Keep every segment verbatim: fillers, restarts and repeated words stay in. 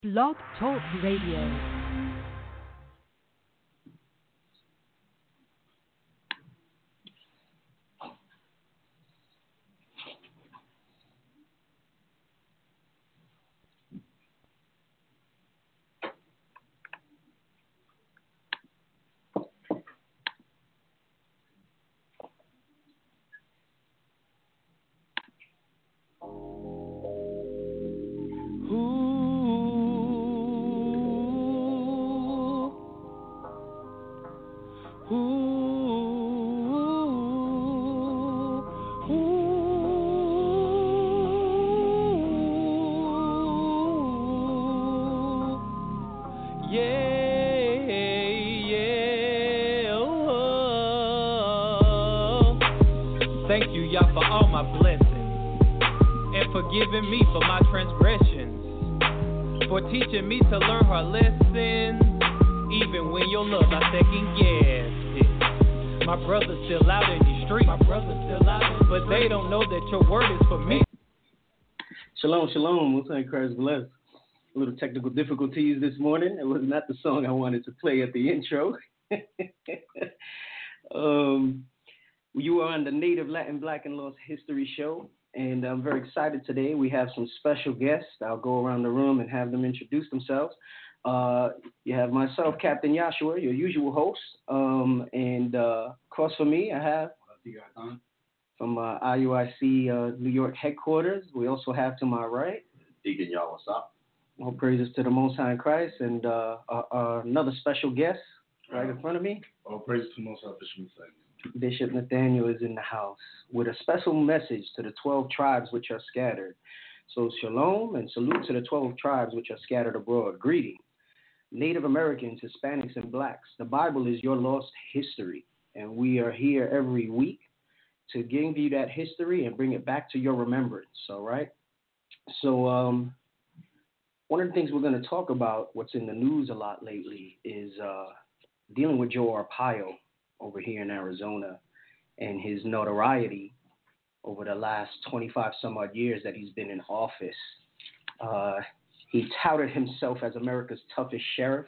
Blog Talk Radio. Forgiving me for my transgressions, for teaching me to learn her lessons, even when your love I second guessed it. My brother's still out in the street, my brother's still out, but they don't know that your word is for me. Shalom, shalom, Most High Christ bless. A little technical difficulties this morning. It was not the song I wanted to play at the intro. um, you are on the Native Latin Black and Lost History Show. And I'm very excited today. We have some special guests. I'll go around the room and have them introduce themselves. Uh, you have myself, Captain Yashua, your usual host. Um, and uh, across from me, I have from uh, I U I C uh, New York headquarters. We also have to my right, Deacon, y'all, what's up? All praises to the Most High Christ. And uh, uh, uh, another special guest right in front of me. All praises to the Most High Bishop Messiah. Bishop Nathaniel is in the house with a special message to the twelve tribes which are scattered. So shalom and salute to the twelve tribes which are scattered abroad. Greeting, Native Americans, Hispanics, and blacks. The Bible is your lost history, and we are here every week to give you that history and bring it back to your remembrance, all right? So um, one of the things we're going to talk about, what's in the news a lot lately, is uh, dealing with Joe Arpaio over here in Arizona, and his notoriety over the last twenty-five some odd years that he's been in office. Uh, he touted himself as America's toughest sheriff.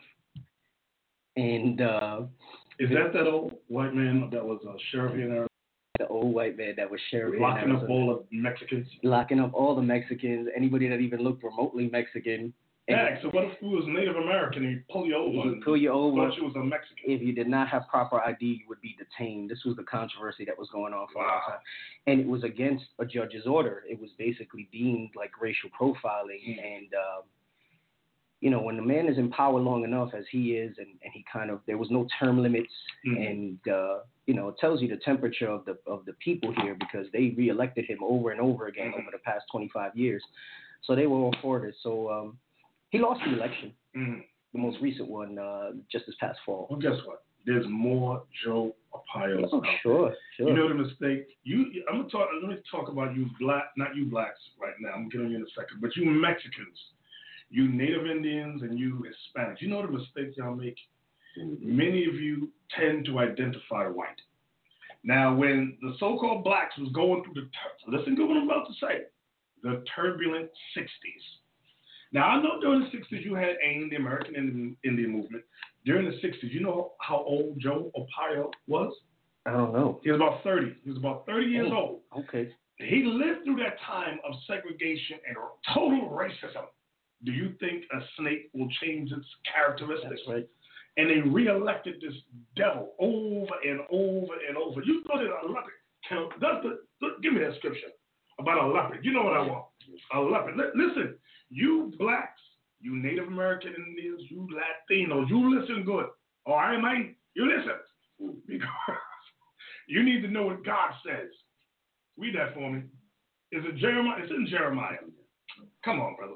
And uh, is that that old white man that was a sheriff in Arizona? The old white man that was sheriff locking in up all the Mexicans? Locking up all the Mexicans, anybody that even looked remotely Mexican. Yeah, so what if you was Native American and he pull you over? He pull you over. Thought you was a Mexican. If you did not have proper I D, you would be detained. This was the controversy that was going on for wow. a long time. And it was against a judge's order. It was basically deemed like racial profiling. Mm. And, um, you know, when the man is in power long enough as he is, and, and he kind of, there was no term limits. Mm. And, uh, you know, it tells you the temperature of the of the people here because they reelected him over and over again mm. over the past twenty-five years. So they were all for this. So, um, he lost the election, mm-hmm. the most recent one, uh, just this past fall. Well, guess what? There's more Joe Arpaios. Oh, sure, sure. You know the mistake. You, I'm gonna talk. Let me talk about you black, not you blacks right now. I'm getting you in a second, but you Mexicans, you Native Indians, and you Hispanics. You know the mistakes y'all make. Mm-hmm. Many of you tend to identify white. Now, when the so-called blacks was going through the, tur- listen to what I'm about to say, the turbulent sixties. Now, I know during the sixties you had AIM, the American Indian, Indian Movement. During the sixties, you know how old Joe Arpaio was? I don't know. He was about thirty. He was about thirty years oh, old. Okay. He lived through that time of segregation and total racism. Do you think a snake will change its characteristics? That's right. And they reelected this devil over and over and over. You thought that a leopard can, does the, give me that scripture about a leopard. You know what I want. A leopard. L- listen. You blacks, you Native American Indians, you Latinos, you listen good. All right, man? You listen. Because you need to know what God says. Read that for me. Is it Jeremiah? It's in Jeremiah. Come on, brothers.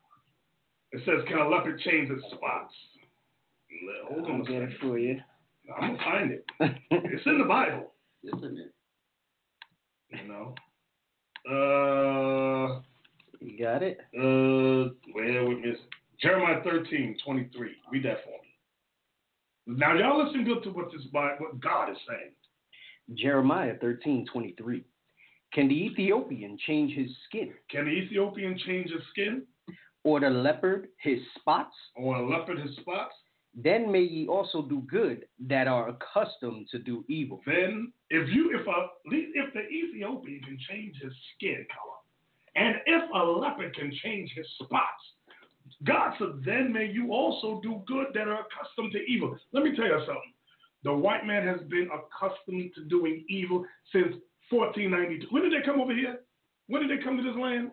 It says, can a leopard change its spots? Hold on I'll a get it second. for you. I'm going to find it. It's in the Bible. Isn't it? You know? Uh... You got it? Uh, where with me? Jeremiah thirteen twenty-three. Read that for me. Now, y'all listen good to what this what God is saying. Jeremiah thirteen twenty-three. Can the Ethiopian change his skin? Can the Ethiopian change his skin? or the leopard his spots, or a leopard his spots, then may ye also do good that are accustomed to do evil. then if you if a if the Ethiopian can change his skin color, and if a leopard can change his spots, God said, then may you also do good that are accustomed to evil. Let me tell you something. The white man has been accustomed to doing evil since fourteen ninety-two. When did they come over here? When did they come to this land?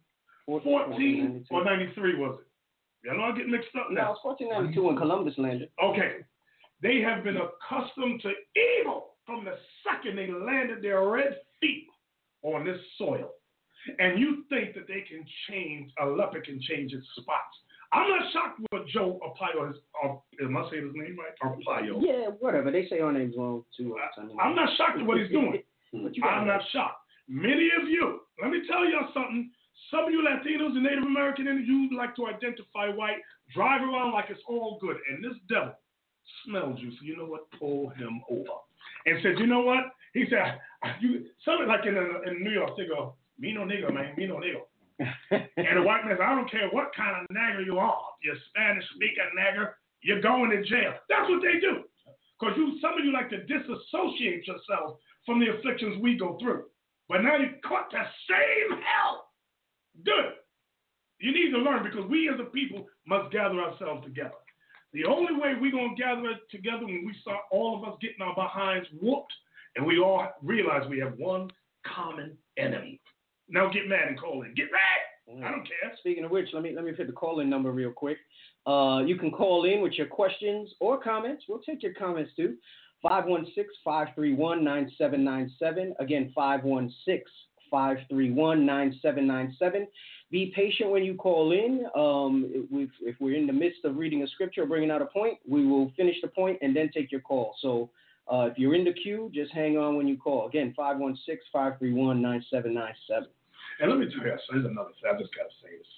fourteen or ninety-three was it? Y'all know I'm getting mixed up now. No, it's fourteen ninety-two when Columbus landed. Okay. They have been accustomed to evil from the second they landed their red feet on this soil. And you think that they can change, a leopard can change its spots. I'm not shocked with Joe Arpaio, his, uh, am I saying his name right? Arpaio. Yeah, whatever. They say our name's wrong too. I, I'm not shocked at what he's doing. I'm not shocked. Many of you, let me tell y'all something. Some of you Latinos and Native American Indians, you like to identify white, drive around like it's all good. And this devil smelled you, so you know what? Pull him over. And said, you know what? He said, you something like in, in New York, they go, me no nigga, man, me no nigga. And the white man says, I don't care what kind of nagger you are. You're Spanish speaking nagger, you're going to jail. That's what they do. Because you, some of you like to disassociate yourself from the afflictions we go through. But now you caught the same hell. Good. You need to learn because we as a people must gather ourselves together. The only way we're going to gather together when we start all of us getting our behinds whooped and we all realize we have one common enemy. Now get mad and call in. Get mad. I don't care. Speaking of which, let me let me hit the call-in number real quick. Uh, you can call in with your questions or comments. We'll take your comments too. five one six, five three one, nine seven nine seven. Again, five one six, five three one, nine seven nine seven. Be patient when you call in. Um, if, if we're in the midst of reading a scripture or bringing out a point, we will finish the point and then take your call. So uh, if you're in the queue, just hang on when you call. Again, five one six, five three one, nine seven nine seven. And let me tell you, so here's another thing. I just got to say this.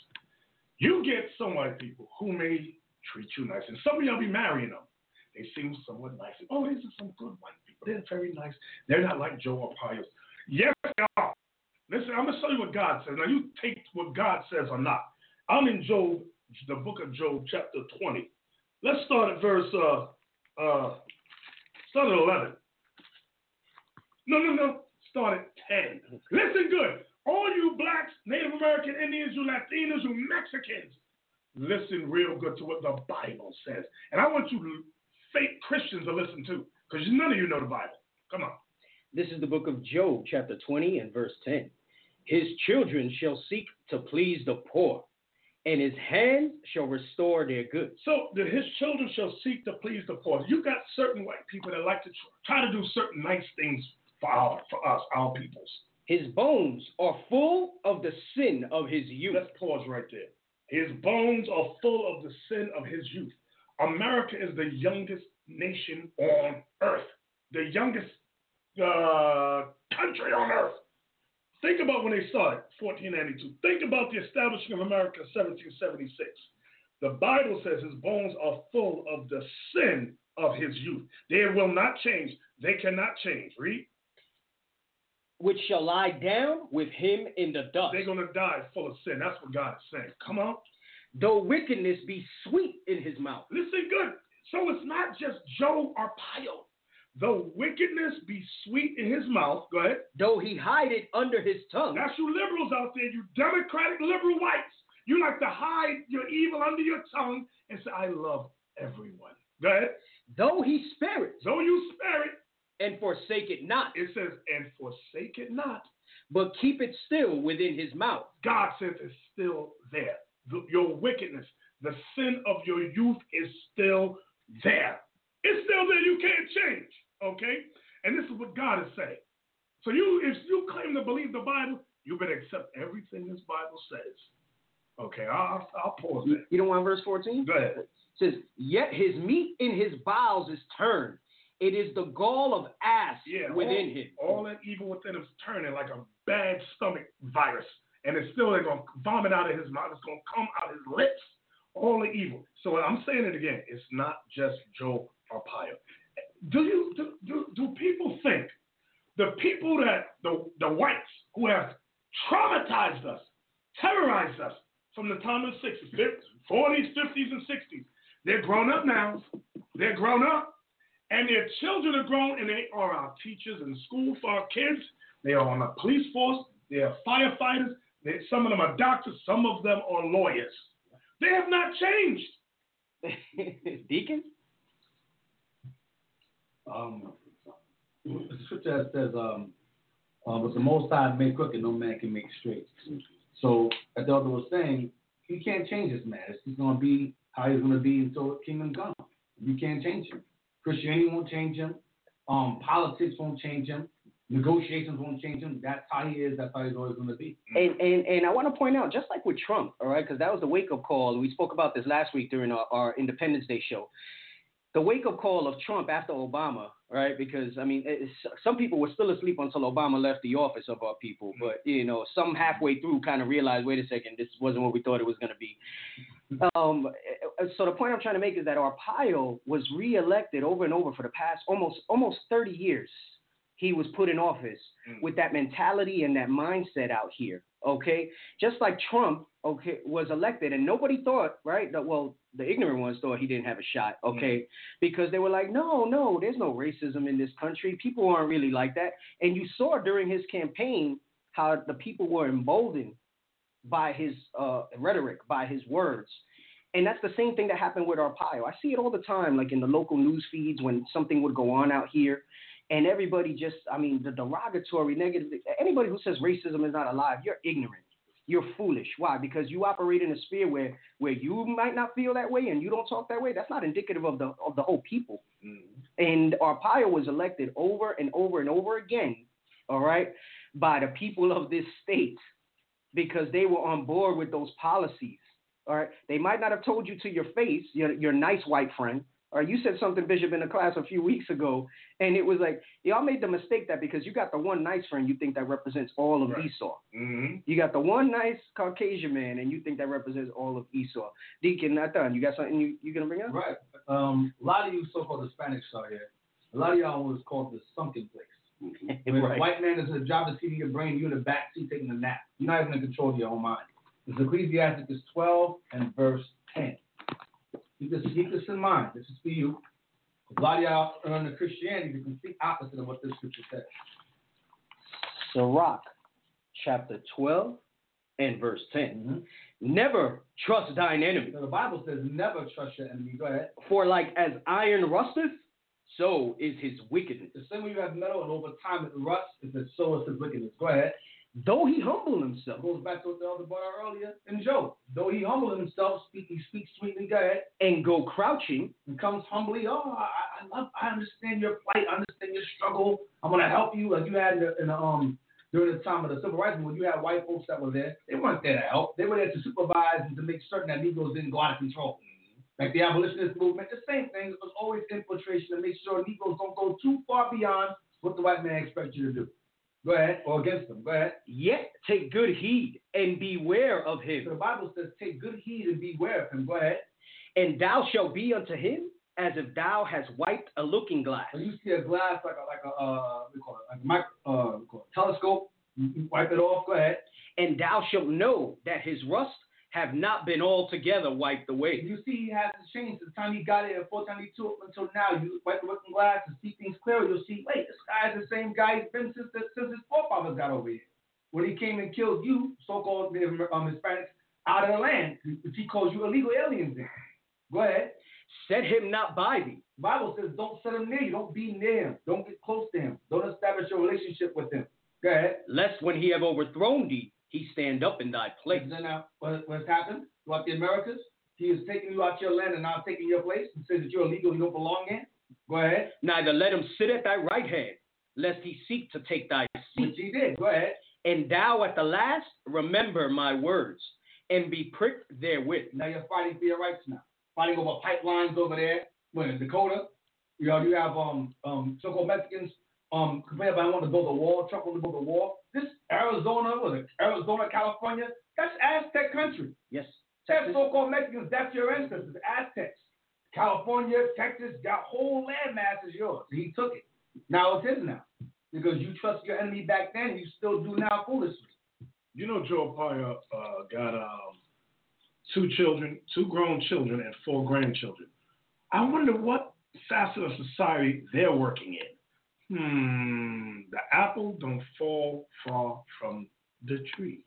You get some white people who may treat you nice, and some of y'all be marrying them. They seem somewhat nice. Oh, these are some good white people. They're very nice. They're not like Joe Arpaio. Yes, they are. Listen, I'm going to show you what God says. Now, you take what God says or not. I'm in Job, the book of Job, chapter twenty. Let's start at verse, uh, uh, start at eleven. No, no, no. Start at ten. Listen good. All you blacks, Native American Indians, you Latinos, you Mexicans, listen real good to what the Bible says. And I want you fake Christians to listen too, because none of you know the Bible. Come on. This is the book of Job, chapter twenty and verse ten. His children shall seek to please the poor, and his hands shall restore their goods. So that his children shall seek to please the poor. You got certain white people that like to try to do certain nice things for our, for us, our peoples. His bones are full of the sin of his youth. Let's pause right there. His bones are full of the sin of his youth. America is the youngest nation on earth, the youngest uh, country on earth. Think about when they started, fourteen ninety-two. Think about the establishment of America, seventeen seventy-six. The Bible says his bones are full of the sin of his youth. They will not change. They cannot change. Read. Which shall lie down with him in the dust. They're going to die full of sin. That's what God is saying. Come on. Though wickedness be sweet in his mouth. Listen good. So it's not just Joe Arpaio. Though wickedness be sweet in his mouth. Go ahead. Though he hide it under his tongue. That's you liberals out there, you democratic liberal whites. You like to hide your evil under your tongue and say, I love everyone. Go ahead. Though he spare it. Though you spare it. And forsake it not. It says, and forsake it not. But keep it still within his mouth. God says it's still there. The, your wickedness, the sin of your youth is still there. It's still there. You can't change. Okay? And this is what God is saying. So you, if you claim to believe the Bible, you better accept everything this Bible says. Okay, I'll, I'll pause there. You don't want verse fourteen? Go ahead. It says, yet his meat in his bowels is turned. It is the gall of ass yeah, within all, him. All that evil within him is turning like a bad stomach virus. And it's still going to vomit out of his mouth. It's going to come out of his lips. All the evil. So I'm saying it again. It's not just Joe Arpaio. Do you do, do, do people think the people that, the, the whites who have traumatized us, terrorized us, from the time of the sixties, forties, fifties, and sixties. They're grown up now. They're grown up. And their children are grown, and they are our teachers in school for our kids. They are on the police force. They are firefighters. They, some of them are doctors. Some of them are lawyers. They have not changed. Deacon? Um, the scripture says, um, uh, "But the Most High make crooked, no man can make straight." So, as the elder was saying, you can't change this man. It's going to be how he's going to be until the kingdom comes. You can't change him. Christianity won't change him. Um, politics won't change him. Negotiations won't change him. That's how he is. That's how he's always going to be. And, and and I want to point out, just like with Trump, all right, because that was the wake-up call. We spoke about this last week during our, our Independence Day show. The wake-up call of Trump after Obama, right? Because, I mean, it's, some people were still asleep until Obama left the office of our people. But, you know, some halfway through kind of realized, wait a second, this wasn't what we thought it was going to be. Um, so the point I'm trying to make is that Arpaio was reelected over and over for the past almost almost thirty years. He was put in office mm. with that mentality and that mindset out here, okay? Just like Trump, okay, was elected, and nobody thought, right, that, well, the ignorant ones thought he didn't have a shot, okay? Mm. Because they were like, no, no, there's no racism in this country. People aren't really like that. And you saw during his campaign how the people were emboldened by his uh, rhetoric, by his words. And that's the same thing that happened with Arpaio. I see it all the time, like in the local news feeds when something would go on out here. And everybody just, I mean, the derogatory, negative, anybody who says racism is not alive, you're ignorant. You're foolish. Why? Because you operate in a sphere where, where you might not feel that way and you don't talk that way. That's not indicative of the of the whole people. Mm. And Arpaio was elected over and over and over again, all right, by the people of this state because they were on board with those policies, all right. They might not have told you to your face, your, your nice white friend. Or you said something, Bishop, in the class a few weeks ago, and it was like, y'all made the mistake that because you got the one nice friend, you think that represents all of right. Esau. Mm-hmm. You got the one nice Caucasian man, and you think that represents all of Esau. Deacon, not done. You got something you, you going to bring up? Right. Um, a lot of you so-called Hispanics out here, a lot of y'all was called the sunken place. When right. a white man is in a job to see your brain, you're in the back seat taking a nap. You're not even in control of your own mind. It's Ecclesiastes twelve and verse ten. Keep this, keep this in mind. This is for you. A lot of y'all are under Christianity, the complete opposite of what this scripture says. Sirach, chapter twelve and verse ten. Mm-hmm. Never trust thine enemy. So the Bible says never trust your enemy. Go ahead. For like as iron rusteth, so is his wickedness. The same way you have metal and over time it rusts, is that so is his wickedness. Go ahead. Though he humble himself. It goes back to what the elder brought out earlier in Job. Though he humble himself, speak, he speaks sweetly, go ahead. And go crouching. And comes humbly. Oh, I, I love, I understand your plight. I understand your struggle. I'm going to help you. Like you had in the, in the, um, during the time of the civil rights movement, you had white folks that were there. They weren't there to help. They were there to supervise and to make certain that Negroes didn't go out of control. Like the abolitionist movement, the same thing. It was always infiltration to make sure Negroes don't go too far beyond what the white man expects you to do. Go ahead, or against them. Go ahead. Yet take good heed and beware of him. So the Bible says, take good heed and beware of him. Go ahead. And thou shalt be unto him as if thou hast wiped a looking glass. When you see a glass like a like a uh, what do you call it, like a micro, uh, we call it telescope, you, you wipe it off. Go ahead. And thou shalt know that his rust have not been altogether wiped away. You see, he hasn't changed since the time he got it in four ninety-two up until now. You wipe the looking glass and see things clearly. You'll see, wait, this guy is the same guy he's been since, the, since his forefathers got over here. When he came and killed you, so-called um, Hispanics, out of the land, which he calls you illegal aliens in. Go ahead. Set him not by thee. The Bible says don't set him near you. Don't be near him. Don't get close to him. Don't establish your relationship with him. Go ahead. Lest when he have overthrown thee, he stand up in thy place. And then uh, what, what's happened throughout the Americas? He is taking you out your land and now taking your place. He says that you're illegal, you don't belong in. Go ahead. Neither let him sit at thy right hand, lest he seek to take thy seat. Which he did. Go ahead. And thou at the last remember my words, and be pricked therewith. Now you're fighting for your rights now. Fighting over pipelines over there. When in Dakota, you know, you have um um so-called Mexicans um complaining about wanting to build a wall, Trump wanting to build a wall. This Arizona, was it Arizona, California? That's Aztec country. Yes. That's so-called Mexicans. That's your ancestors, Aztecs. California, Texas, that whole landmass is yours. He took it. Now it's his now. Because you trust your enemy back then, you still do now foolishly. You know, Joe Arpaio uh, got um, two children, two grown children, and four grandchildren. I wonder what facet of society they're working in. Hmm, the apple don't fall far from the tree.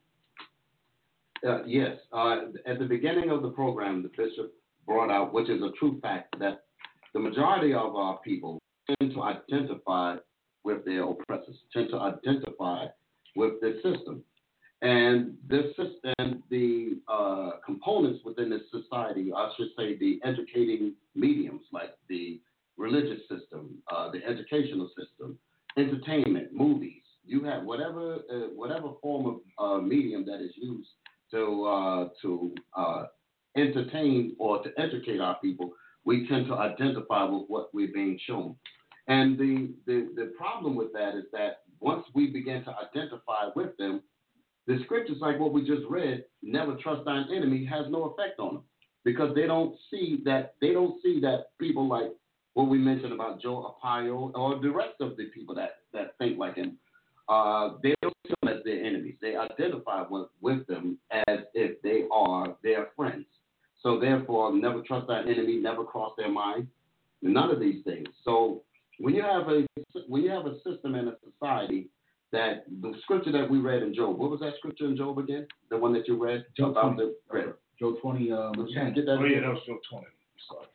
Uh, yes. Uh, at the beginning of the program, the bishop brought out, which is a true fact, that the majority of our people tend to identify with their oppressors, tend to identify with the system. And this system, the uh, components within this society, I should say the educating mediums, like the religious system, uh, the educational system, entertainment, movies, you have whatever uh, whatever form of uh, medium that is used to uh, to uh, entertain or to educate our people, we tend to identify with what we're being shown. And the, the, the problem with that is that once we begin to identify with them, the scriptures like what we just read, never trust thine enemy, has no effect on them because they don't see that they don't see that people like what we mentioned about Joe Arpaio or the rest of the people that, that think like him. Uh, they don't see them as their enemies. They identify with, with them as if they are their friends. So therefore, never trust thine enemy, never cross their mind, none of these things. So when you have a when you have a system and a society that the scripture that we read in Job, what was that scripture in Job again? The one that you read Job about twenty. the read. Job twenty. Um, Get that oh yeah, that was Job twenty. Sorry.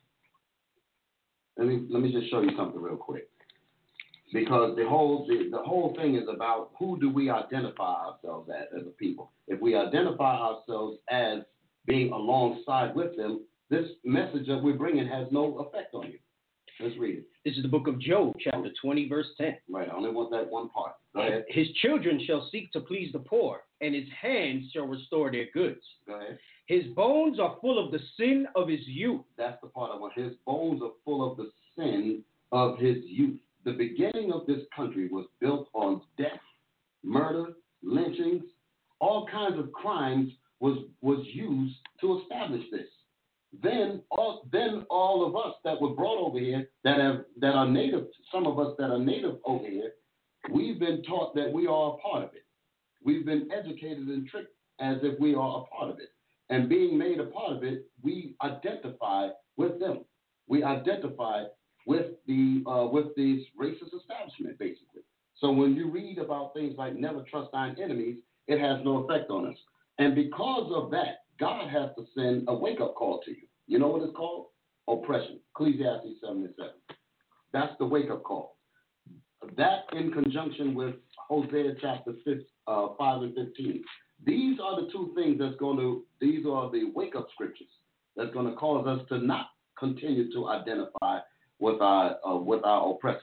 Let me let me just show you something real quick, because the whole the, the whole thing is about who do we identify ourselves as as a people. If we identify ourselves as being alongside with them, this message that we're bringing has no effect on you. Let's read it. This is the book of Job, chapter twenty, verse ten. Right, I only want that one part. Go ahead. His children shall seek to please the poor, and his hands shall restore their goods. Go ahead. His bones are full of the sin of his youth. That's the part I want. His bones are full of the sin of his youth. The beginning of this country was built on death, murder, lynchings, all kinds of crimes was was used to establish this. Then all then all of us that were brought over here that have that are native, some of us that are native over here, we've been taught that we are a part of it. We've been educated and tricked as if we are a part of it. And being made a part of it, we identify with them. We identify with the uh, with this racist establishment, basically. So when you read about things like never trust thine enemies, it has no effect on us. And because of that, God has to send a wake-up call to you. You know what it's called? Oppression. Ecclesiastes seven and seven. That's the wake-up call. That in conjunction with Hosea chapter five, uh, five and fifteen. These are the two things that's going to, these are the wake-up scriptures that's going to cause us to not continue to identify with our, uh, with our oppressors.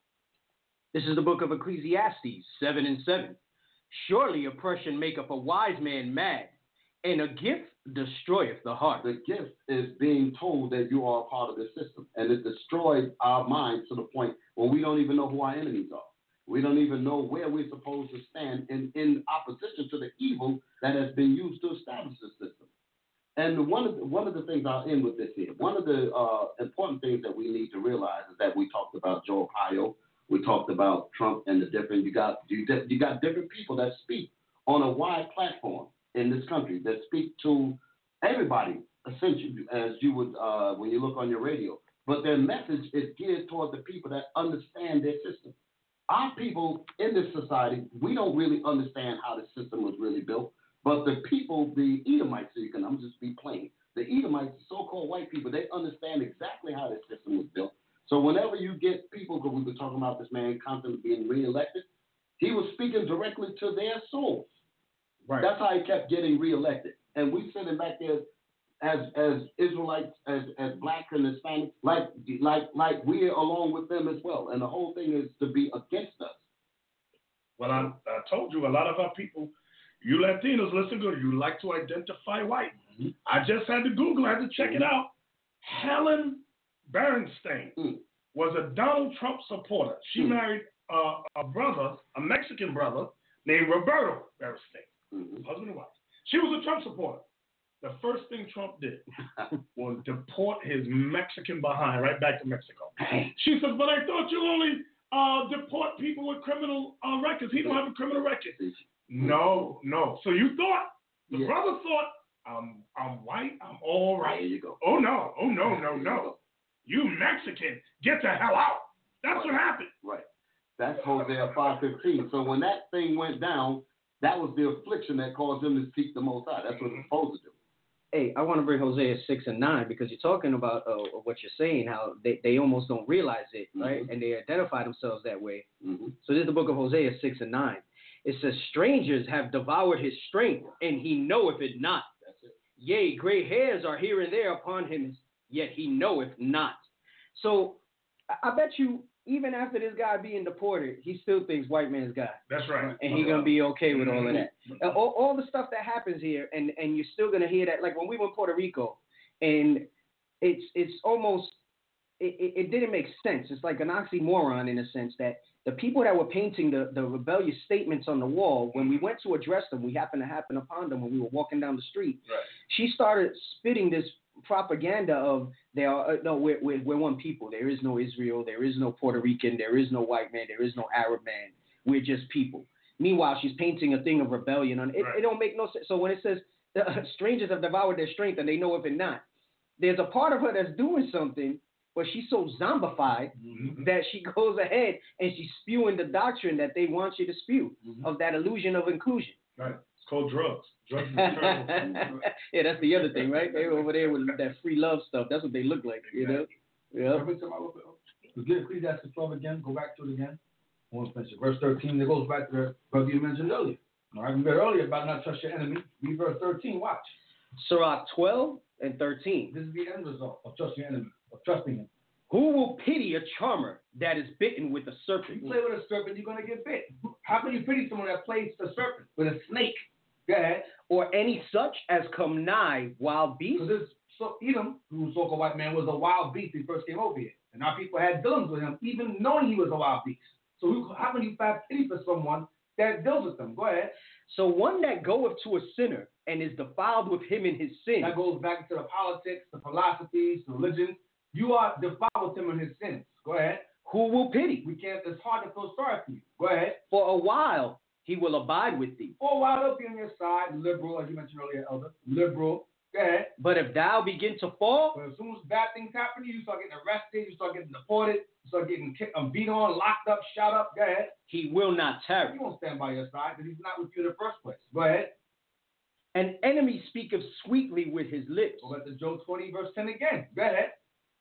This is the book of Ecclesiastes, seven and seven. Surely oppression maketh a wise man mad, and a gift destroyeth the heart. The gift is being told that you are a part of the system, and it destroys our minds to the point where we don't even know who our enemies are. We don't even know where we're supposed to stand in, in opposition to the evil that has been used to establish the system. And one of the, one of the things I'll end with this here, one of the uh, important things that we need to realize is that we talked about Joe Arpaio, we talked about Trump and the different, you got, you, you got different people that speak on a wide platform in this country that speak to everybody, essentially, as you would uh, when you look on your radio. But their message is geared toward the people that understand their system. Our people in this society, we don't really understand how the system was really built. But the people, the Edomites, so you can, I'm just be plain, the Edomites, so-called white people, they understand exactly how the system was built. So whenever you get people, because we were talking about this man constantly being reelected, he was speaking directly to their souls. Right. That's how he kept getting reelected. And we sitting back there as as Israelites, as as black and Hispanic, like like like we're along with them as well. And the whole thing is to be against us. Well, I, I told you, a lot of our people, you Latinos, listen good, you like to identify white. Mm-hmm. I just had to Google, I had to check mm-hmm. it out. Helen Berenstain mm. was a Donald Trump supporter. She mm. married uh, a brother, a Mexican brother, named Roberto Berenstain, mm-hmm. husband and wife. She was a Trump supporter. The first thing Trump did was deport his Mexican behind right back to Mexico. She says, but I thought you only uh, deport people with criminal uh, records. He don't have a criminal record. No, no. So you thought, the yeah. brother thought I'm I'm white. I'm all right. There you go. Oh no. Oh no. No no. You Mexican, get the hell out. That's right. what happened. Right. That's Hosea five fifteen. So when that thing went down, that was the affliction that caused them to seek the Most High. That's what it's supposed to do. Hey, I want to bring Hosea six and nine because you're talking about uh, what you're saying, how they, they almost don't realize it, right? Mm-hmm. And they identify themselves that way. Mm-hmm. So this is the book of Hosea six and nine. It says, strangers have devoured his strength, and he knoweth it not. That's it. Yea, gray hairs are here and there upon him, yet he knoweth not. So I bet you, even after this guy being deported, he still thinks white man's God. That's right. And he's going to be okay with all of that. All, all the stuff that happens here, and, and you're still going to hear that. Like when we were in Puerto Rico, and it's it's almost, it, it, it didn't make sense. It's like an oxymoron in a sense that the people that were painting the, the rebellious statements on the wall, when we went to address them, we happened to happen upon them when we were walking down the street. Right. She started spitting this propaganda of there are, uh, no we're, we're, we're one people. There is no Israel, there is no Puerto Rican, there is no white man, there is no Arab man. We're just people. Meanwhile, she's painting a thing of rebellion on it. Right. It don't make no sense. So when it says uh, strangers have devoured their strength and they know if it not, there's a part of her that's doing something, but she's so zombified mm-hmm. that she goes ahead and she's spewing the doctrine that they want you to spew mm-hmm. of that illusion of inclusion. Right. It's called drugs. Drugs is yeah, that's the other thing, right? They were over there with that free love stuff. That's what they look like, you know? Yeah. We get Ecclesiastes twelve again, go back to it again. I want to mention verse thirteen, it goes back to the brother you mentioned earlier. All right, we read earlier about not trust your enemy. Read verse thirteen, watch. Sirach twelve and thirteen. This is the end result of trust your enemy, of trusting him. Who will pity a charmer that is bitten with a serpent? You play with a serpent, you're going to get bit. How can you pity someone that plays a serpent with a snake? Go ahead. Or any such as come nigh wild beasts? Because so Edom, who was so-called white man, was a wild beast when he first came over here. And our people had dealings with him, even knowing he was a wild beast. So who, how can you have pity for someone that deals with them? Go ahead. So one that goeth to a sinner and is defiled with him in his sin. That goes back to the politics, the philosophies, the religion. You are defiled with him in his sins. Go ahead. Who will pity? We can't. It's hard to feel sorry for you. Go ahead. For a while he will abide with thee. For a while he'll be on your side, liberal, as you mentioned earlier, elder. Liberal. Go ahead. But if thou begin to fall, but as soon as bad things happen to you, you start getting arrested, you start getting deported, you start getting kicked, um, beat on, locked up, shot up. Go ahead. He will not tarry. He won't stand by your side because he's not with you in the first place. Go ahead. An enemy speaketh sweetly with his lips. Go back to Job twenty, verse ten again. Go ahead.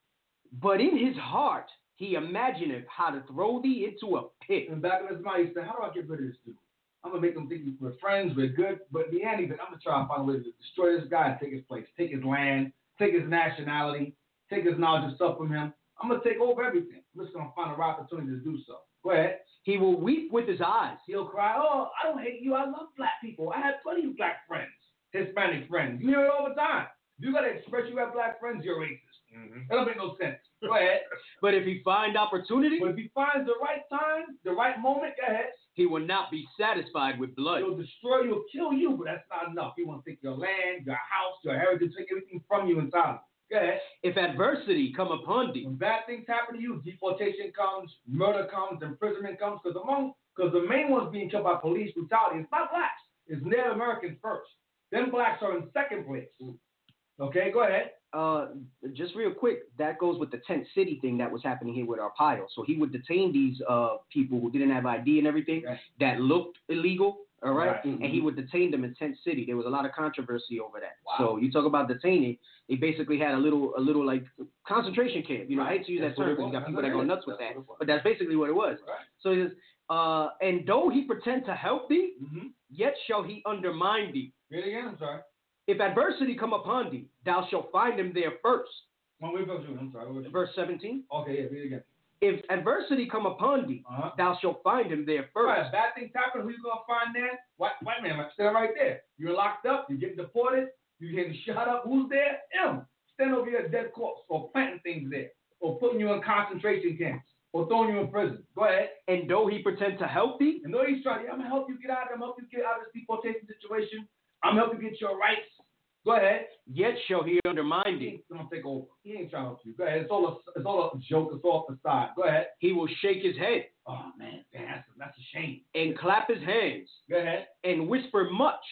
But in his heart he imagineth how to throw thee into a pit. In the back of his mind, he said, how do I get rid of this dude? I'm going to make him think we're friends, we're good, but in the end, even, I'm going to try and find a way to destroy this guy and take his place, take his land, take his nationality, take his knowledge and stuff from him. I'm going to take over everything. I'm just going to find a right opportunity to do so. Go ahead. He will weep with his eyes. He'll cry, oh, I don't hate you. I love black people. I have plenty of black friends, Hispanic friends. You hear it all the time. If you got to express you have black friends, you're racist. Mm-hmm. That don't make no sense. Go ahead. But if he find opportunity, but if he finds the right time, the right moment, go ahead. He will not be satisfied with blood. He'll destroy you, he'll kill you, but that's not enough. He wants to take your land, your house, your heritage, take everything from you and time. Go ahead. If adversity come upon thee, when bad things happen to you, deportation comes, murder comes, imprisonment comes, because among because the main ones being killed by police brutality, it's not blacks. It's Native Americans first. Then blacks are in second place. Okay, go ahead. Uh, just real quick, that goes with the tent city thing that was happening here with Arpaio. So he would detain these uh people who didn't have I D and everything right. that looked illegal, all right? right. Mm-hmm. And he would detain them in tent city. There was a lot of controversy over that. Wow. So you talk about detaining, they basically had a little, a little like concentration camp. You know, right. I hate to use that's that term because you got people that go nuts with that, but that's basically what it was. Right. So he says, uh, and though he pretend to help thee, mm-hmm. yet shall he undermine thee. Read it again, I'm sorry. If adversity come upon thee, thou shalt find him there first. Well, wait, verse, I'm sorry. Verse seventeen. Okay, yeah, read it again. If adversity come upon thee, uh-huh. thou shalt find him there first. Right, bad things happen, who you going to find there? White, white man, stand right there. You're locked up, you're getting deported, you're getting shot up. Who's there? Him. Stand over your dead corpse or planting things there or putting you in concentration camps or throwing you in prison. Go ahead. And though he pretend to help thee, and though he's trying, I'm going to help you get out of it, I'm going to help you get out of this deportation situation. I'm going to help you get your rights. Go ahead. Yet shall he undermine thee. He's gonna take over. He ain't trying to help you. Go ahead. It's all a, it's all a joke. It's all off the side. Go ahead. He will shake his head. Oh man, damn, that's a, that's a shame. And clap his hands. Go ahead. And whisper much.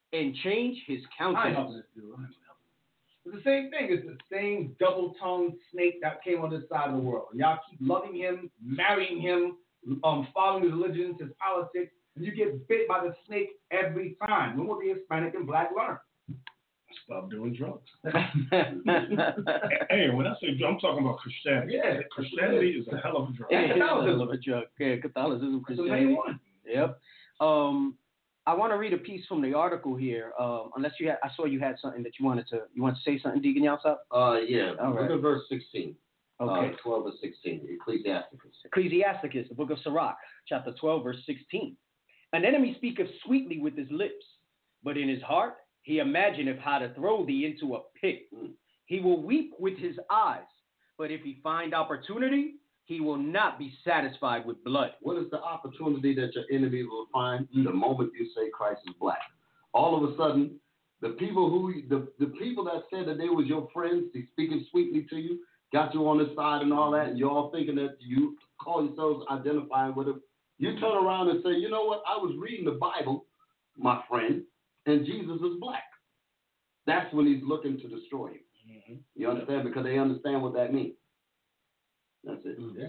and change his I countenance. help this dude. It's the same thing. It's the same double-tongued snake that came on this side of the world. Y'all keep loving him, marrying him, um, following his religions, his politics, and you get bit by the snake every time. When will the Hispanic and black learn? Stop doing drugs. Hey, when I say drug, I'm talking about Christianity. Yeah. Christianity is a hell of a drug. It is a hell of a drug. Yeah, Catholicism, Christianity. Yep. Um, I want to read a piece from the article here. Um, unless you had, I saw you had something that you wanted to, you want to say something, Deacon Yalsop? Uh, yeah. All right. Look at verse sixteen. Okay. Uh, twelve or sixteen. Ecclesiasticus. Ecclesiasticus, the book of Sirach, chapter twelve, verse sixteen. An enemy speaketh sweetly with his lips, but in his heart he imagineth how to throw thee into a pit. Mm. He will weep with his eyes, but if he find opportunity, he will not be satisfied with blood. What is the opportunity that your enemy will find the moment you say Christ is black? All of a sudden, the people who the, the people that said that they was your friends, they speaking sweetly to you, got you on the side and all that, and you're all thinking that you call yourselves identifying with them. You turn around and say, you know what? I was reading the Bible, my friend, and Jesus is black. That's when he's looking to destroy you. Mm-hmm. You understand? Because they understand what that means. That's it. Mm-hmm.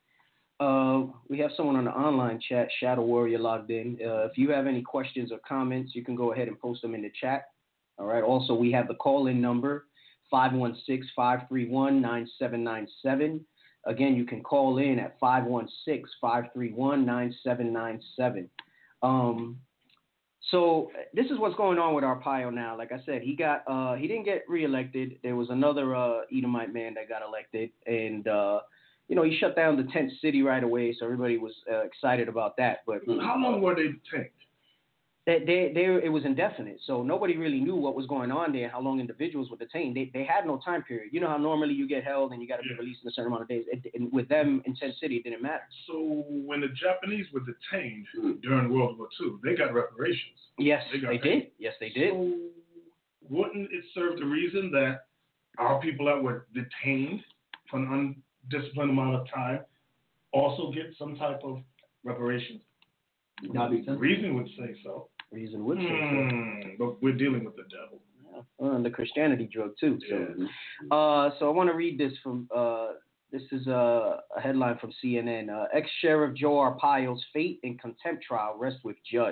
Uh, we have someone on the online chat, Shadow Warrior, logged in. Uh, if you have any questions or comments, you can go ahead and post them in the chat. All right. Also, we have the call-in number, five one six, five three one, nine seven nine seven. Again, you can call in at five one six, five three one, nine seven nine seven. Um, so this is what's going on with Arpaio now. Like I said, he got uh, he didn't get reelected. There was another uh, Edomite man that got elected, and uh, you know he shut down the tent city right away. So everybody was uh, excited about that. But how long were they detained? They, they, they, it was indefinite, so nobody really knew what was going on there, how long individuals were detained. They, they had no time period. You know how normally you get held and you got to be yeah. released in a certain amount of days. It, and with them in Tent City, it didn't matter. So when the Japanese were detained during World War Two, they got reparations. Yes, they, got they did. Yes, they did. So wouldn't it serve the reason that our people that were detained for an undisciplined amount of time also get some type of reparations? Reason would say so. Reason would say mm, so. But we're dealing with the devil. Yeah. Well, and the Christianity drug, too. So, yeah. uh, so I want to read this from, uh, this is a, a headline from C N N. Uh, Ex-Sheriff Joe Arpaio's fate in contempt trial rests with judge.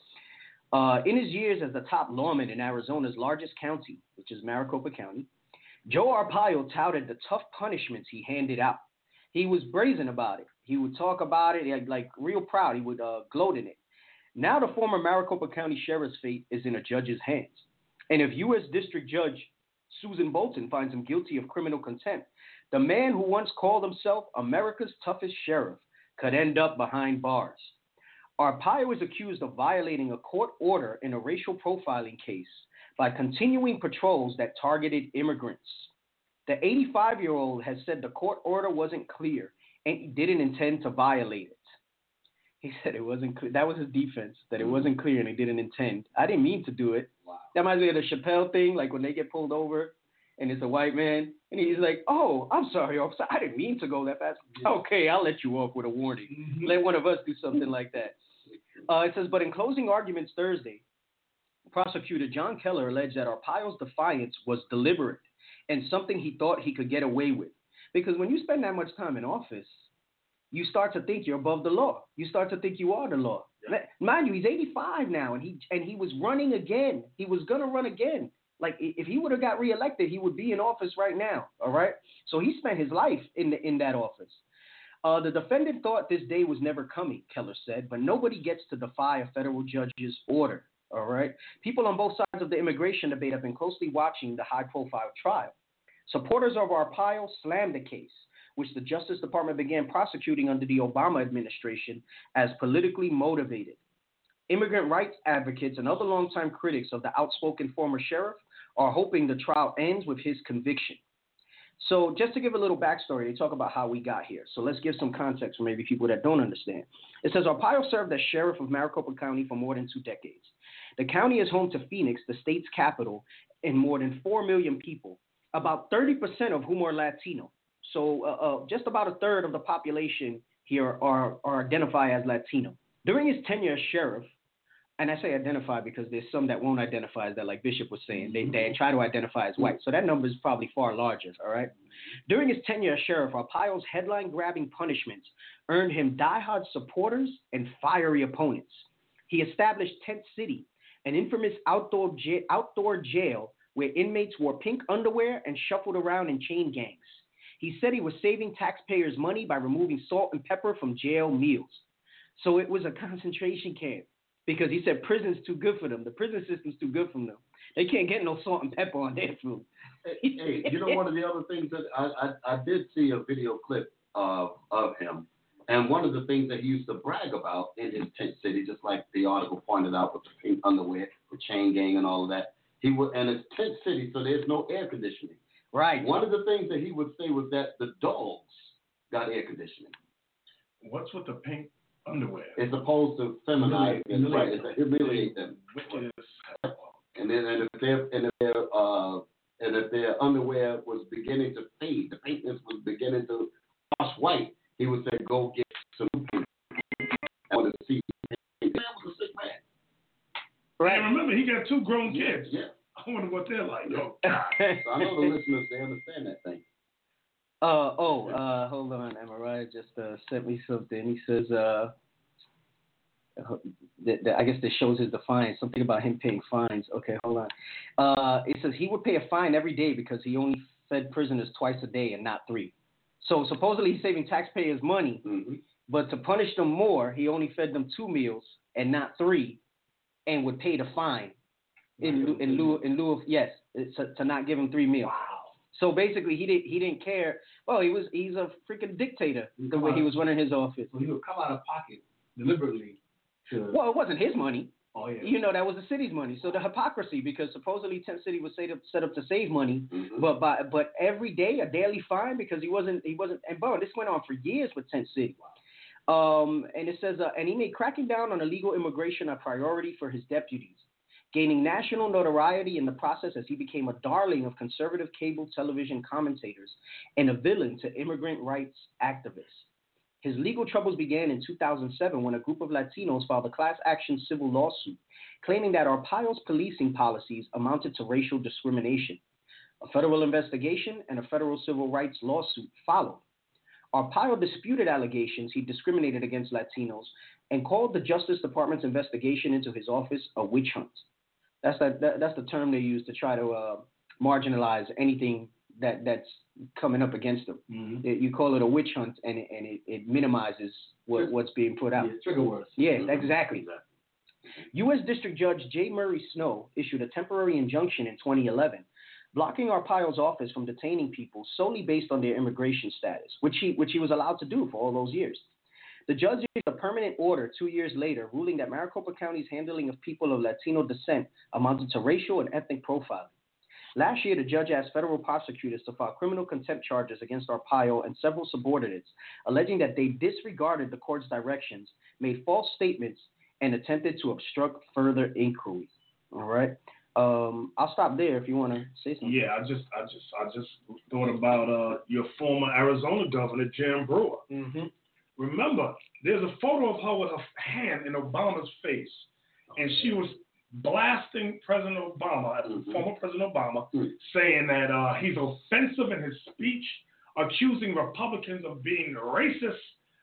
Uh, in his years as the top lawman in Arizona's largest county, which is Maricopa County, Joe Arpaio touted the tough punishments he handed out. He was brazen about it. He would talk about it like, like real proud. He would uh, gloat in it. Now the former Maricopa County Sheriff's fate is in a judge's hands. And if U S District Judge Susan Bolton finds him guilty of criminal contempt, the man who once called himself America's toughest sheriff could end up behind bars. Arpaio is accused of violating a court order in a racial profiling case by continuing patrols that targeted immigrants. The eighty-five-year-old has said the court order wasn't clear and he didn't intend to violate it. He said it wasn't clear. That was his defense, that it wasn't clear and he didn't intend. I didn't mean to do it. Wow. That reminds me of the Chappelle thing, like when they get pulled over and it's a white man and he's like, oh, I'm sorry, officer. I didn't mean to go that fast. Yeah. Okay, I'll let you off with a warning. Mm-hmm. Let one of us do something like that. Uh, it says, but in closing arguments Thursday, prosecutor John Keller alleged that Arpaio's defiance was deliberate and something he thought he could get away with. Because when you spend that much time in office, you start to think you're above the law. You start to think you are the law. Yeah. Mind you, he's eighty-five now, and he and he was running again. He was going to run again. Like, if he would have got reelected, he would be in office right now, all right? So he spent his life in the, in that office. Uh, the defendant thought this day was never coming, Keller said, but nobody gets to defy a federal judge's order, all right? People on both sides of the immigration debate have been closely watching the high-profile trial. Supporters of Arpaio slammed the case, which the Justice Department began prosecuting under the Obama administration as politically motivated. Immigrant rights advocates and other longtime critics of the outspoken former sheriff are hoping the trial ends with his conviction. So just to give a little backstory, they talk about how we got here. So let's give some context for maybe people that don't understand. It says Arpaio served as sheriff of Maricopa County for more than two decades. The county is home to Phoenix, the state's capital, and more than four million people, about thirty percent of whom are Latino. So uh, uh, just about a third of the population here are, are identified as Latino. During his tenure as sheriff, and I say identify because there's some that won't identify as that, like Bishop was saying. They, they try to identify as white. So that number is probably far larger, all right? During his tenure as sheriff, Arpaio's headline-grabbing punishments earned him diehard supporters and fiery opponents. He established Tent City, an infamous outdoor, j- outdoor jail where inmates wore pink underwear and shuffled around in chain gangs. He said he was saving taxpayers' money by removing salt and pepper from jail meals. So it was a concentration camp because he said prison's too good for them. The prison system's too good for them. They can't get no salt and pepper on their food. Hey, hey, you know, one of the other things that I, I, I did see a video clip of, of him, and one of the things that he used to brag about in his tent city, just like the article pointed out with the pink underwear, the chain gang and all of that, he would, and it's tent city, so there's no air conditioning. Right. One of the things that he would say was that the dogs got air conditioning. What's with the pink underwear? It's supposed to feminize them, right? It's to humiliate them. Which is, and then, and if their, and if their, uh, and if their underwear was beginning to fade, the paintness was beginning to wash white, he would say, "Go get some paint." I want to see. That was a sick man. Right. And remember, he got two grown kids. Yeah. I wonder what they're like. Yeah. Oh, God. So I know the listeners, they understand that thing. Uh, oh, uh, hold on. Mariah just uh, sent me something. He says, uh, that, that I guess this shows his defiance. Something about him paying fines. Okay, hold on. Uh, it says he would pay a fine every day because he only fed prisoners twice a day and not three. So supposedly he's saving taxpayers money, Mm-hmm. but to punish them more, he only fed them two meals and not three, and would pay the fine in lieu, in lieu in lieu of yes to, to not give him three meals. Wow. So basically, he didn't he didn't care. Well, he was he's a freaking dictator the way he was running his office. So he would come out of pocket deliberately to. Well, it wasn't his money. Oh yeah. You know, that was the city's money. So the hypocrisy, because supposedly Tent City was set up, set up to save money, Mm-hmm. but by but every day a daily fine because he wasn't he wasn't. And bro, this went on for years with Tent City. Um, and it says, uh, and he made cracking down on illegal immigration a priority for his deputies, gaining national notoriety in the process as he became a darling of conservative cable television commentators and a villain to immigrant rights activists. His legal troubles began in two thousand seven when a group of Latinos filed a class action civil lawsuit claiming that Arpaio's policing policies amounted to racial discrimination. A federal investigation and a federal civil rights lawsuit followed. Arpaio disputed allegations he discriminated against Latinos and called the Justice Department's investigation into his office a witch hunt. That's that, that that's the term they use to try to uh, marginalize anything that, that's coming up against them. Mm-hmm. It, you call it a witch hunt, and it, and it, it minimizes what, what's being put out. Yeah, trigger words. Yeah, Mm-hmm. exactly. U S District Judge J. Murray Snow issued a temporary injunction in twenty eleven, blocking Arpaio's office from detaining people solely based on their immigration status, which he which he was allowed to do for all those years. The judge issued a permanent order two years later, ruling that Maricopa County's handling of people of Latino descent amounted to racial and ethnic profiling. Last year, the judge asked federal prosecutors to file criminal contempt charges against Arpaio and several subordinates, alleging that they disregarded the court's directions, made false statements, and attempted to obstruct further inquiry. All right. Um, I'll stop there if you want to say something. Yeah, I just, I just, I just thought about uh, your former Arizona governor, Jan Brewer. Mm-hmm. Remember, there's a photo of her with her hand in Obama's face, and she was blasting President Obama, Mm-hmm. former President Obama, Mm-hmm. saying that uh, he's offensive in his speech, accusing Republicans of being racist,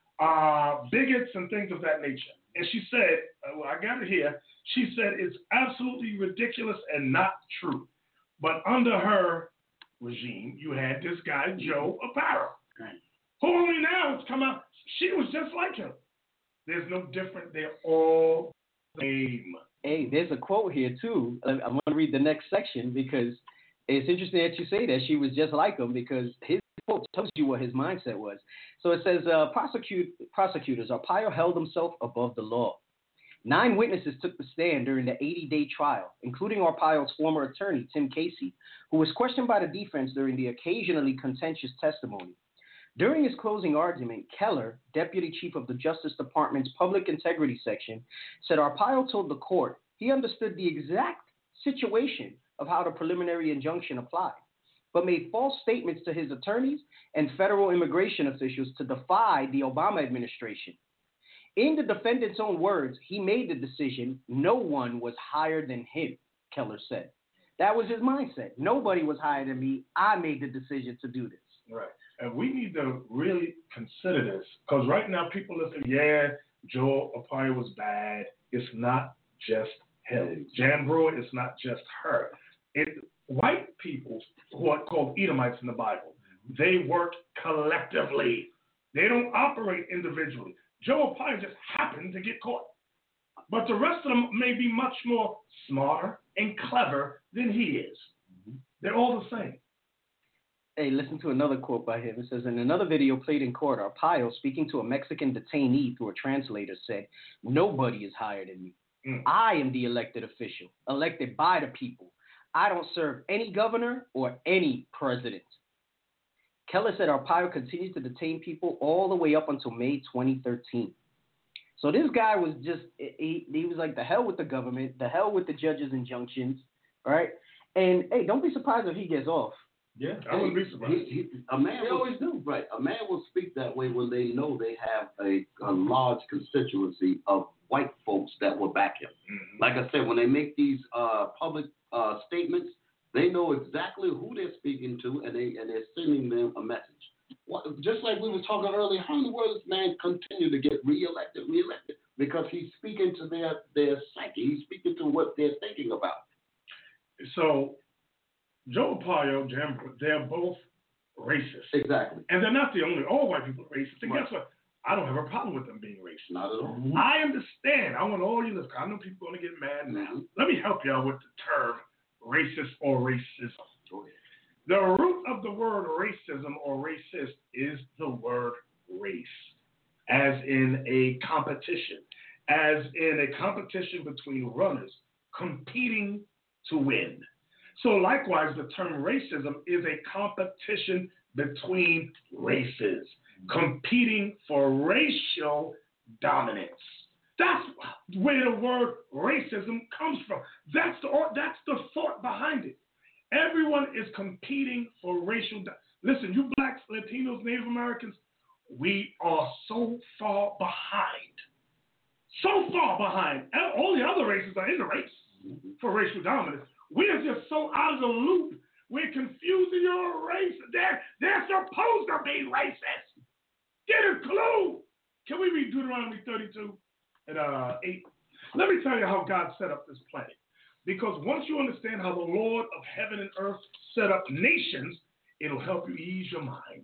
uh, bigots, and things of that nature. And she said, uh, well, I got it here, she said it's absolutely ridiculous and not true. But under her regime, you had this guy, Joe Aparo, who only now has come out. She was just like him. There's no different. They're all the same. Hey, there's a quote here, too. I- I'm going to read the next section because it's interesting that you say that she was just like him because his quote tells you what his mindset was. So it says, uh, prosecute, prosecutors, Arpaio held himself above the law. Nine witnesses took the stand during the eighty-day trial, including Arpaio's former attorney, Tim Casey, who was questioned by the defense during the occasionally contentious testimony. During his closing argument, Keller, deputy chief of the Justice Department's Public Integrity Section, said Arpaio told the court he understood the exact situation of how the preliminary injunction applied, but made false statements to his attorneys and federal immigration officials to defy the Obama administration. In the defendant's own words, he made the decision. No one was higher than him, Keller said. That was his mindset. Nobody was higher than me. I made the decision to do this. Right. And we need to really consider this because right now people listen, yeah, Joe Arpaio was bad. It's not just him. Jan Brewer, it's not just her. It, white people who are called Edomites in the Bible, they work collectively. They don't operate individually. Joe Arpaio just happened to get caught. But the rest of them may be much more smarter and clever than he is. Mm-hmm. They're all the same. Hey, listen to another quote by him. It says, in another video played in court, Arpaio, speaking to a Mexican detainee through a translator, said, nobody is higher than me. Mm. I am the elected official, elected by the people. I don't serve any governor or any president. Keller said Arpaio continued to detain people all the way up until May twenty thirteen. So this guy was just, he, he was like, the hell with the government, the hell with the judge's injunctions, right? And, hey, don't be surprised if he gets off. Yeah, I wouldn't be surprised. He, he, a man they will, always do. Right. A man will speak that way when they know they have a, a large constituency of white folks that will back him. Mm-hmm. Like I said, when they make these uh, public uh, statements, they know exactly who they're speaking to, and, they, and they're sending them a message. What, just like we were talking earlier, how in the world does man continue to get reelected, reelected? Because he's speaking to their, their psyche. He's speaking to what they're thinking about. So, Joe Arpaio, Jim, they're both racist. Exactly. And they're not the only, all white people are racist. And right. Guess what? I don't have a problem with them being racist. Not at all. Mm-hmm. I understand. I want all you listeners, I know people are going to get mad now. Mm-hmm. Let me help y'all with the term racist or racism. Go ahead. The root of the word racism or racist is the word race, as in a competition, as in a competition between runners competing to win. So likewise, the term racism is a competition between races, competing for racial dominance. That's where the word racism comes from. That's the, that's the thought behind it. Everyone is competing for racial dominance. Listen, you blacks, Latinos, Native Americans, we are so far behind. So far behind. All the other races are in the race for racial dominance. We're just so out of the loop. We're confusing your race. They're, they're supposed to be racist. Get a clue. Can we read Deuteronomy thirty-two and uh, eight? Let me tell you how God set up this planet. Because once you understand how the Lord of heaven and earth set up nations, it'll help you ease your mind.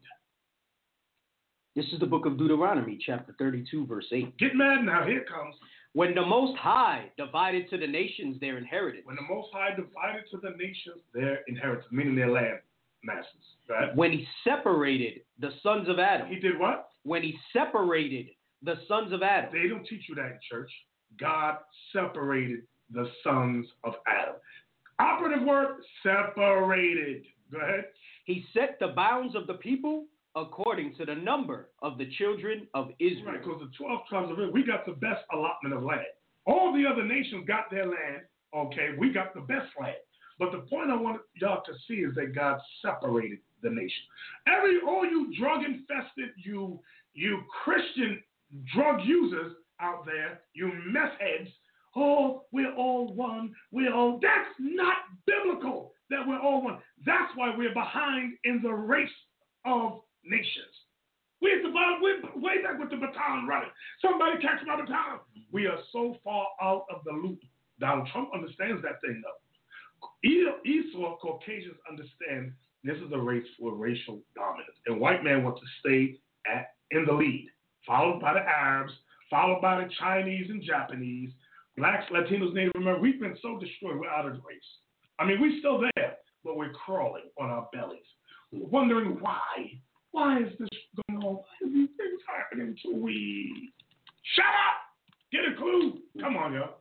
This is the book of Deuteronomy, chapter thirty-two, verse eight. Get mad now. Here it comes. When the Most High divided to the nations their inheritance. When the Most High divided to the nations their inheritance, meaning their land masses. Right? When he separated the sons of Adam. He did what? When he separated the sons of Adam. They don't teach you that in church. God separated the sons of Adam. Operative word, separated. Go ahead. He set the bounds of the people according to the number of the children of Israel. Right, because the twelve tribes of Israel, we got the best allotment of land. All the other nations got their land, okay? We got the best land. But the point I want y'all to see is that God separated the nation. Every, all you drug-infested, you, you Christian drug users out there, you mess heads, oh, we're all one, we're all, that's not biblical that we're all one. That's why we're behind in the race of nations. We're, the, we're way back with the baton running. Somebody catch my baton. We are so far out of the loop. Donald Trump understands that thing, though. Esau, Caucasians understand this is a race for racial dominance. And white men want to stay at, in the lead, followed by the Arabs, followed by the Chinese and Japanese, blacks, Latinos, Native Americans. We've been so destroyed, we're out of the race. I mean, we're still there, but we're crawling on our bellies, wondering why. Why is this going on? Why are these things happening to we? Shut up! Get a clue. Come on, y'all.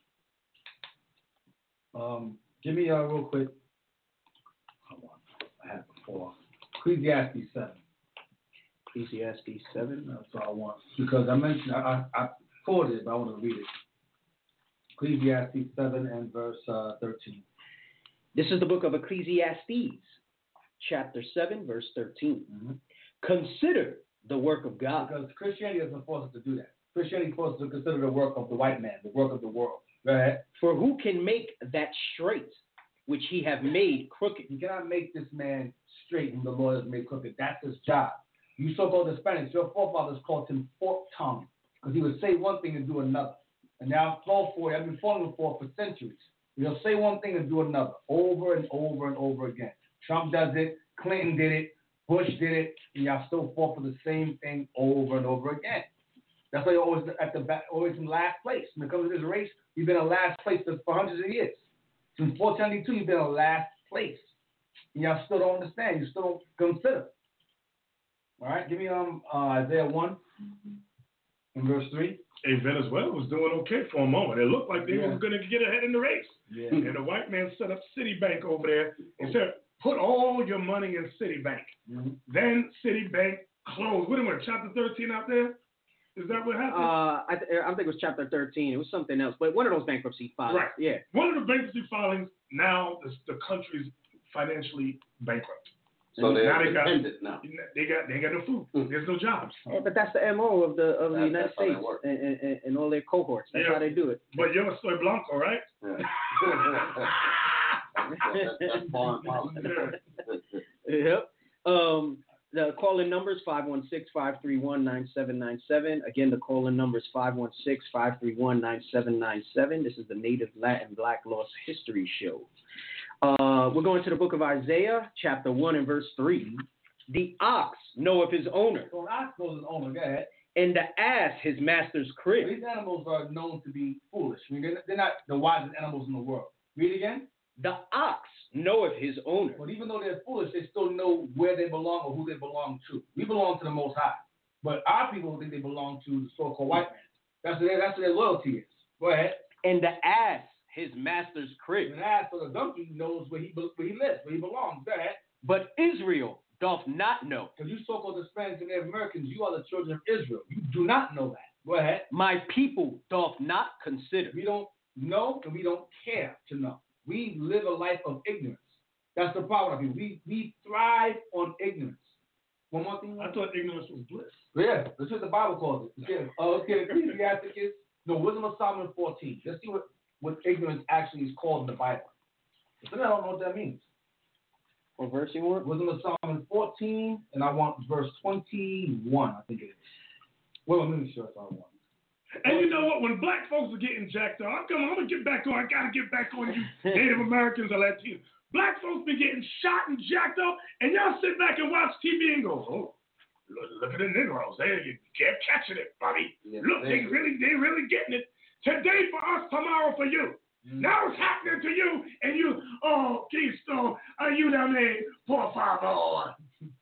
Um, give me uh, real quick. Hold on. I had it before. Ecclesiastes seven. Ecclesiastes seven? That's all I want. Because I mentioned, I, I, I quoted it, but I want to read it. Ecclesiastes seven and verse uh, thirteen. This is the book of Ecclesiastes, chapter seven, verse thirteen. Mm-hmm. Consider the work of God. Because Christianity doesn't force us to do that. Christianity is supposed to consider the work of the white man, the work of the world. Go ahead. For who can make that straight which he have made crooked? You cannot make this man straight whom the Lord has made crooked. That's his job. You so-called Hispanics, your forefathers called him fork-tongued because he would say one thing and do another. And now I've fall for it. I've been falling for it for centuries. He'll say one thing and do another over and over and over again. Trump does it. Clinton did it. Bush did it. And y'all still fall for the same thing over and over again. That's why you're always at the back, always in last place. When it comes to this race, you've been in last place for hundreds of years. Since fourteen ninety-two, you've been in last place. And y'all still don't understand. You still don't consider. All right, give me um uh, Isaiah one in verse three. Hey, Venezuela was doing okay for a moment. It looked like they Yeah. were going to get ahead in the race. Yeah. And the white man set up Citibank over there and said, put all your money in Citibank. Mm-hmm. Then Citibank closed. What was it, chapter thirteen out there? Is that what happened? Uh, I, th- I think it was chapter thirteen. It was something else, but one of those bankruptcy filings. Right. Yeah. One of the bankruptcy filings, now the, the country's financially bankrupt. So they're Now they got- dependent now. They got they ain't got no food. Mm. There's no jobs. Yeah, but that's the M O of the of the That- United that's how that States works. and, and, and- and all their cohorts. That's Yeah. how they do it. But you're soy blanco, right? Yeah. that's, that's foreign policy. Yep. Um, the call-in number is five one six, five three one, nine seven nine seven. Again, the call-in number is five one six, five three one, nine seven nine seven. This is the Native Latin Black Lost History Show. Uh, we're going to the book of Isaiah, chapter one and verse three. The ox knoweth his owner, So an ox knows his owner. Go ahead. and the ass his master's crib. These animals are known to be foolish. I mean, they're, they're not the wisest animals in the world. Read again. The ox knoweth his owner. But even though they're foolish, they still know where they belong or who they belong to. We belong to the Most High. But our people think they belong to the so-called white man. That's what, that's what their loyalty is. Go ahead. And the ass his master's crib. And an ass for the donkey knows where he where he lives, where he belongs. Go ahead. But Israel doth not know. Because you so-called Hispanics and Native Americans, you are the children of Israel. You do not know that. Go ahead. My people doth not consider. We don't know and we don't care to know. We live a life of ignorance. That's the problem of people. We we thrive on ignorance. One more thing. I thought ignorance was bliss. Yeah, that's what the Bible calls it. Okay, uh, okay, Ecclesiasticus. No, Wisdom of Solomon fourteen. Let's see what, what ignorance actually is called in the Bible. So I don't know what that means. What verse you want? Wisdom of Solomon fourteen, and I want verse twenty-one, I think it is. Well, let me show if I want. And you know what? When black folks are getting jacked up, I'm coming. I'm gonna get back on. I gotta get back on you, Native Americans or Latinos. Black folks be getting shot and jacked up, and y'all sit back and watch T V and go, "Oh, look, look at the Negroes. They you kept catching it, buddy. Yeah, look, they they- really, they really getting it. Today for us, tomorrow for you. Mm. Now it's happening to you, and you, oh, Keystone, are you down there? Por favor.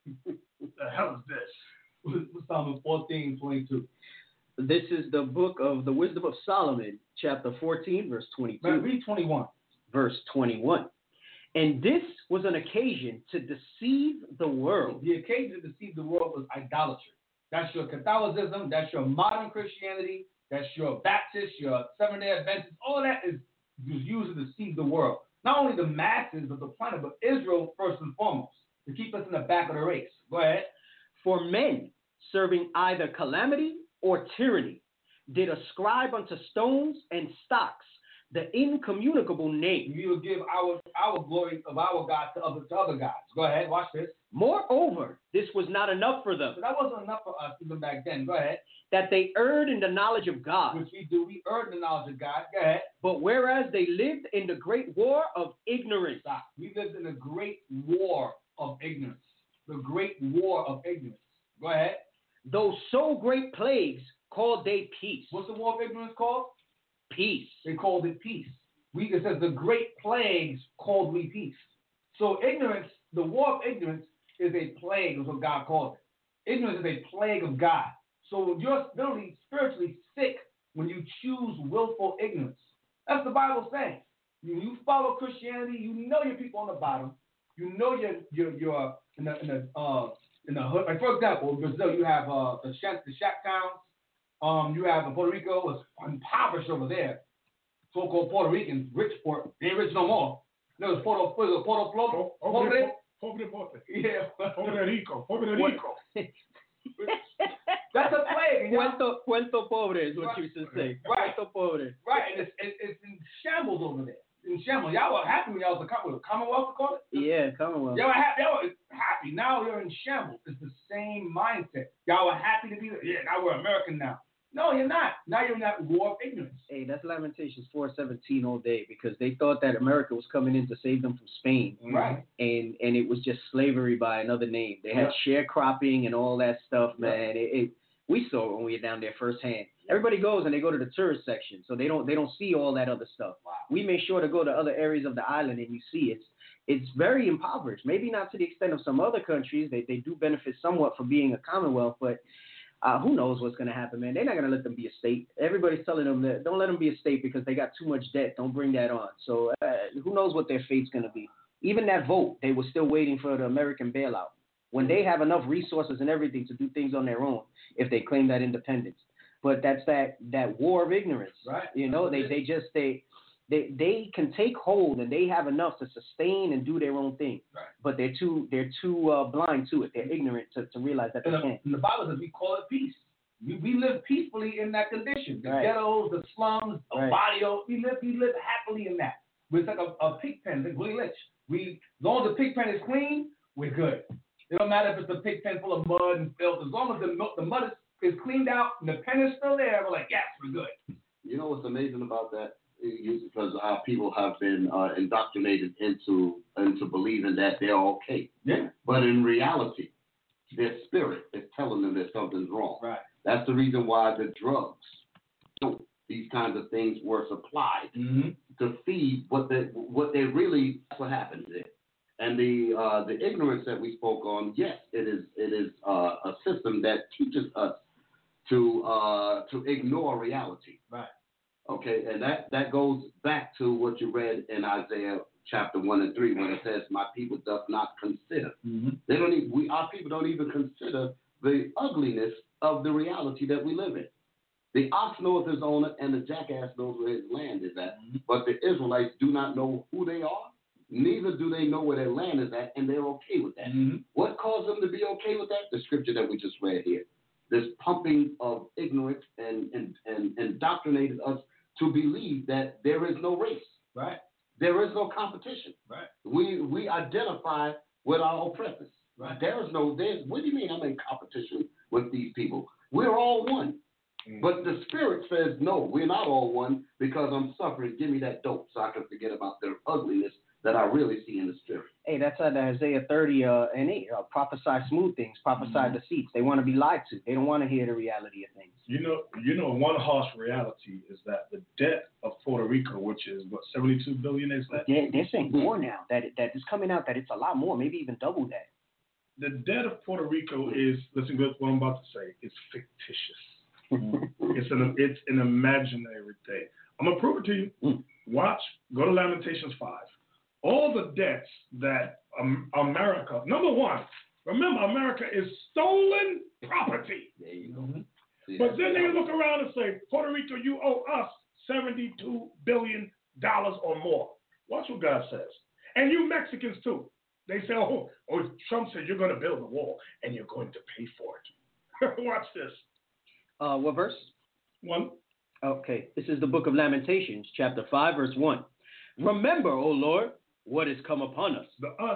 The hell is this? Wisdom of Solomon fourteen, twenty-two. This is the book of the Wisdom of Solomon, chapter fourteen, verse Man, twenty-two, read twenty-one. verse twenty-one. And this was an occasion to deceive the world. The occasion to deceive the world was idolatry. That's your Catholicism. That's your modern Christianity. That's your Baptist, your Seventh-day Adventist. All of that is was used to deceive the world. Not only the masses of the planet, but Israel first and foremost, to keep us in the back of the race. Go ahead. For men serving either calamity or tyranny did ascribe unto stones and stocks the incommunicable name. We will give our our glory of our God to other to other gods. Go ahead. Watch this. Moreover, this was not enough for them, So that wasn't enough for us even back then. Go ahead. that they erred in the knowledge of God. Which we do. We earn the knowledge of God. Go ahead. But whereas they lived in the great war of ignorance, Stop. We lived in a great war of ignorance. The great war of ignorance. Go ahead. though so great plagues called they peace. What's the war of ignorance called? Peace. They called it peace. We, it says the great plagues called we peace. So ignorance, the war of ignorance is a plague, is what God calls it. Ignorance is a plague of God. So you're spiritually, spiritually sick when you choose willful ignorance. That's the Bible saying. When you follow Christianity, you know your people on the bottom. You know you're you're, you're in the in the uh in the hood. Like for example, in Brazil, you have uh the shack the shack towns. Um, you have in Puerto Rico, it's impoverished over there. So-called Puerto Ricans, rich Port, they ain't rich no more. No, it's Puerto Puerto Puerto Puerto. Pobre, pobre, pobre. Yeah. Pobre rico, pobre rico. That's a plague, and Puerto, Puerto Pobre is what Right. you should say. Right. Puerto Pobre. Right, and it's, it, it's in shambles over there. In shambles. Y'all were happy when y'all was a Com- Commonwealth, to call it? Yeah, Commonwealth. Y'all were happy. Y'all were happy. Now you're in shambles. It's the same mindset. Y'all were happy to be there. Yeah, now we're American now. No, you're not. Now you're in that war of ignorance. Hey, that's Lamentations four seventeen all day because they thought that America was coming in to save them from Spain. Right. And and it was just slavery by another name. They had Yeah. sharecropping and all that stuff, Yeah. man. It, it we saw it when we were down there firsthand. Everybody goes and they go to the tourist section, so they don't they don't see all that other stuff. Wow. We make sure to go to other areas of the island and you see it's it's very impoverished. Maybe not to the extent of some other countries. They they do benefit somewhat for being a Commonwealth, but Uh, who knows what's going to happen, man? They're not going to let them be a state. Everybody's telling them that don't let them be a state because they got too much debt. Don't bring that on. So uh, who knows what their fate's going to be? Even that vote, they were still waiting for the American bailout. When they have enough resources and everything to do things on their own, if they claim that independence. But that's that that war of ignorance. Right. You know, they they just they they they can take hold and they have enough to sustain and do their own thing. Right. But they're too they're too uh, blind to it. They're ignorant to, to realize that they And the, can't. and the Bible says we call it peace. We, we live peacefully in that condition. The Right. ghettos, the slums, the Right. barrios, we live we live happily in that. It's like a, a pig pen, like Willie Lynch. We, as long as the pig pen is clean, we're good. It don't matter if it's a pig pen full of mud and filth. As long as the, the mud is, is cleaned out and the pen is still there, we're like, yes, we're good. You know what's amazing about that? Is because our people have been uh, indoctrinated into into believing that they're okay. Yeah. But in reality, their spirit is telling them that something's wrong. Right. That's the reason why the drugs, these kinds of things were supplied Mm-hmm. to feed what they what they really. That's what happens there. And the uh, the ignorance that we spoke on, yes, it is it is uh, a system that teaches us to uh, to ignore reality. Right. Okay, and that, that goes back to what you read in Isaiah chapter one and three, when it says, "My people does not consider." Mm-hmm. They don't even, we our people don't even consider the ugliness of the reality that we live in. The ox knoweth his owner, and the jackass knows where his land is at. Mm-hmm. But the Israelites do not know who they are, neither do they know where their land is at, and they're okay with that. Mm-hmm. What caused them to be okay with that? The scripture that we just read here. This pumping of ignorance and, and, and indoctrinated us to believe that there is no race. Right. There is no competition. Right. We we identify with our oppressors. Right. There is no, there's, what do you mean I'm in competition with these people? We're all one. Mm. But the spirit says, no, we're not all one because I'm suffering. Give me that dope so I can forget about the ugliness that I really see in the spirit. Hey, that's out of Isaiah thirty uh, and eight. Uh, prophesy smooth things, prophesy Mm-hmm. deceits. They want to be lied to. They don't want to hear the reality of things. You know, you know, one harsh reality is that the debt of Puerto Rico, which is what seventy-two billion, is that They're, they're saying more now. That it, that it's coming out that it's a lot more, maybe even double that. the debt of Puerto Rico is. Listen to what I'm about to say. It's fictitious. It's an it's an imaginary thing. I'm gonna prove it to you. Mm. Watch. Go to Lamentations five. All the debts that um, America. Number one. Remember, America is stolen property. There you go. Mm-hmm. See, But that's- then they look around and say, Puerto Rico, you owe us seventy-two billion dollars or more. Watch what God says. And you Mexicans too. They say, oh, oh Trump said you're going to build a wall and you're going to pay for it. Watch this. Uh, what verse? One. Okay, this is the book of Lamentations, chapter five, verse one. Remember, O Lord, what has come upon us. The us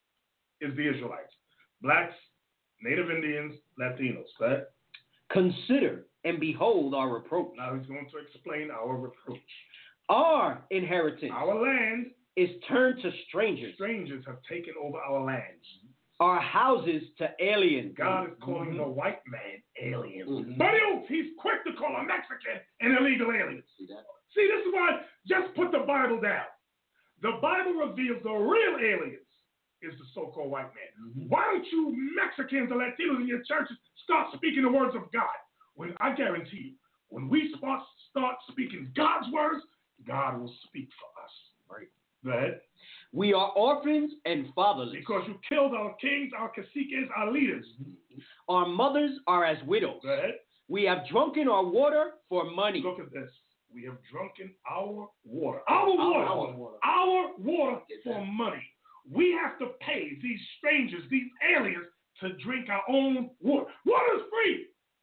is the Israelites. Blacks, Native Indians, Latinos. Right? Consider and behold our reproach. Now he's going to explain our reproach. Our inheritance Our land, is turned to strangers, strangers have taken over our lands. our houses to aliens. God is calling the white man aliens. Mhm. But he'll- he's quick to call a Mexican an illegal alien. See that? See, this is why, just put the Bible down. The Bible reveals the real aliens is the so-called white man. Mm-hmm. Why don't you Mexicans and Latinos in your churches start speaking the words of God? When I guarantee you, when we start, start speaking God's words, God will speak for us. Right? Go ahead. We are orphans and fatherless. Because you killed our kings, our caciques, our leaders. Our mothers are as widows. Go ahead. We have drunken our water for money. Look at this. We have drunken our water. Our water. Our water. Our water Get for that. money. We have to pay these strangers, these aliens, to drink our own water. Water is free.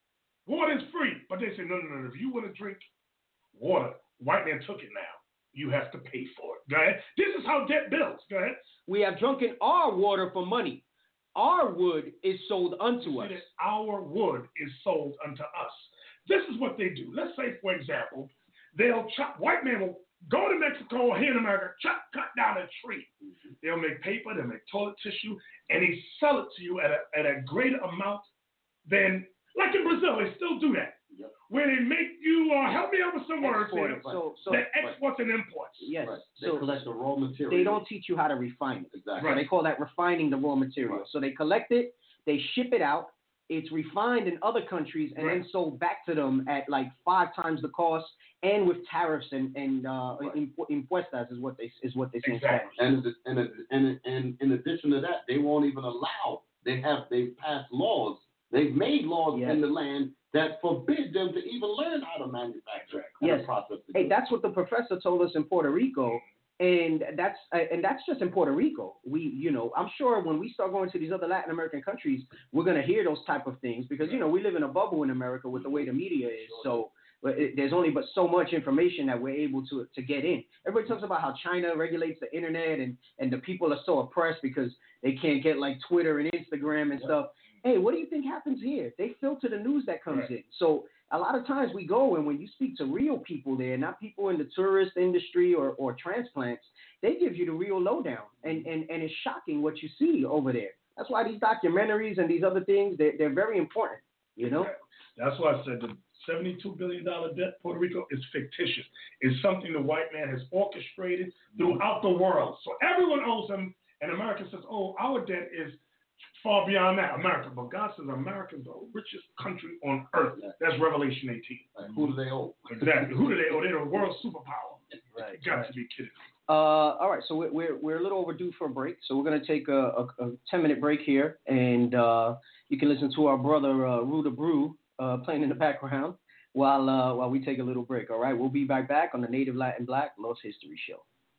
Water is free. But they say, no, no, no. If you want to drink water, white man took it now. You have to pay for it. Go ahead. This is how debt builds. Go ahead. We have drunken our water for money. Our wood is sold unto See us. that our wood is sold unto us. This is what they do. Let's say, for example, they'll chop, white man will go to Mexico or here in America, chop, cut down a tree. Mm-hmm. They'll make paper, they'll make toilet tissue, and they sell it to you at a, at a greater amount than, like in Brazil, they still do that. Yep. Where they make you, uh, help me out with some words here. So, so, the exports right. and imports. Yes. Right. They so collect the raw material. They don't teach you how to refine it. Exactly. So they call that refining the raw material. Right. So they collect it, they ship it out, it's refined in other countries and right. then sold back to them at like five times the cost and with tariffs and, and uh, right. impu- impuestas is what they is what they say exactly. in Spanish. And, and, and, and in addition to that, they won't even allow, they have, they've passed laws, they've made laws yes. in the land that forbid them to even learn how to manufacture and yes. process the Hey, goods. that's what the professor told us in Puerto Rico. And that's uh, and that's just in Puerto Rico. We, you know, I'm sure when we start going to these other Latin American countries, we're going to hear those type of things because, you know, we live in a bubble in America with the way the media is. So it, there's only but so much information that we're able to to get in. Everybody talks about how China regulates the internet and, and the people are so oppressed because they can't get like Twitter and Instagram and yep. stuff. Hey, what do you think happens here? They filter the news that comes right. in. So a lot of times we go and when you speak to real people there, not people in the tourist industry or, or transplants, they give you the real lowdown. And, and, and it's shocking what you see over there. That's why these documentaries and these other things, they're, they're very important, you know? That's why I said the seventy-two billion dollars debt Puerto Rico is fictitious. It's something the white man has orchestrated throughout the world. So everyone owes them, and America says, oh, our debt is far beyond that, America. But God says America is the richest country on earth. That's Revelation eighteen. Like, who do they owe? Exactly. Who do they owe? They're the world superpower. Right. You got right. to be kidding. Uh, all right, so we're, we're we're a little overdue for a break, so we're gonna take a, a, a ten minute break here, and uh, you can listen to our brother uh, Ruda Brew uh, playing in the background while uh, while we take a little break. All right, we'll be back back on the Native Latin Black Lost History Show.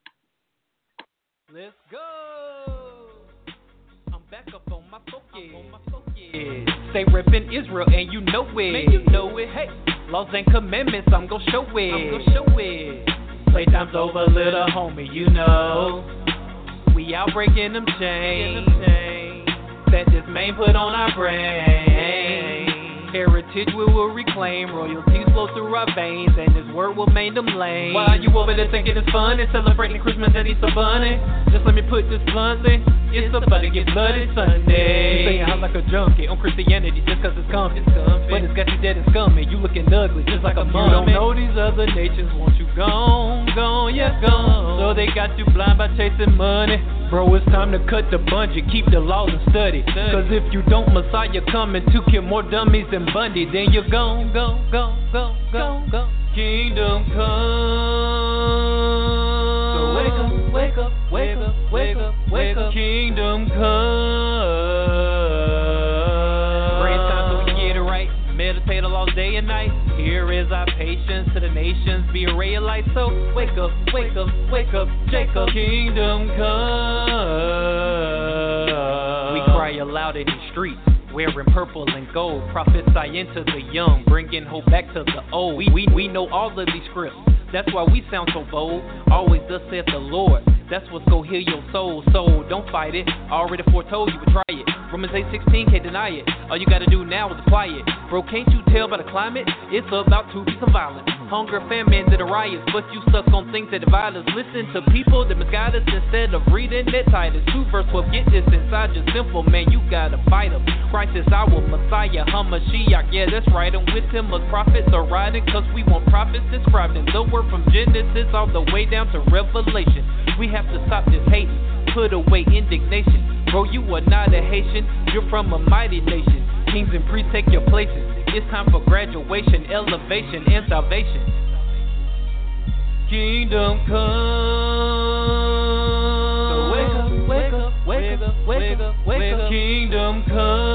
Let's go. I'm back up on my focus. On my focus. Stay reppin' Israel and you know it. Man, you know it. Hey, laws and commandments, I'm gon' show it. I'm gon' show it. Playtime's over, little homie, you know. We out breaking them chains. That this main put on our brain. Heritage we will reclaim. Royalties flow through our veins, and this word will make them lame. While you over there thinking it's fun and celebrating Christmas and Easter bunny, just let me put this bluntly. It's about to get bloody Sunday. You saying I'm like a junkie on Christianity just cause it's comfy. But it's got you dead and scummy. You looking ugly just like a mummy. You don't know these other nations want you gone, gone, yeah, gone. So they got you blind by chasing money. Bro, it's time to cut the bungee, keep the laws and study. Cause if you don't, Messiah coming to kill more dummies than Bundy, then you're gone, gone, gone, gone, gone, gone. Kingdom come. So wake up, wake up, wake up, wake up, wake up. Kingdom come. Pray it's time so we get it right. Meditate all day and night. Here is our patience to the nations, be a ray of light. So wake up, wake up, wake up, Jacob. Kingdom come. We cry aloud in the streets, wearing purple and gold. Prophesy into the young, bringing hope back to the old. We we we know all of these scripts. That's why we sound so bold. Always thus saith the Lord. That's what's gonna heal your soul. So don't fight it. I already foretold you would try it. Romans eight sixteen can't deny it. All you gotta do now is apply it. Bro, can't you tell by the climate? It's about to be some violence. Hunger, famine, to the riots. But you stuck on things that divide us. Listen to people that misguide us instead of reading that Titus two verse twelve. Get this inside your simple man. You gotta fight him. Christ is our Messiah, Hamashiach. Yeah, that's right. And with him, us prophets are riding. Cause we want prophets describing the word from Genesis all the way down to Revelation. We have to stop this hating. Put away indignation. Bro, you are not a Haitian. You're from a mighty nation. Kings and priests take your places. It's time for graduation, elevation, and salvation. Kingdom come. So wake up, wake up, wake up, wake up, wake up. Kingdom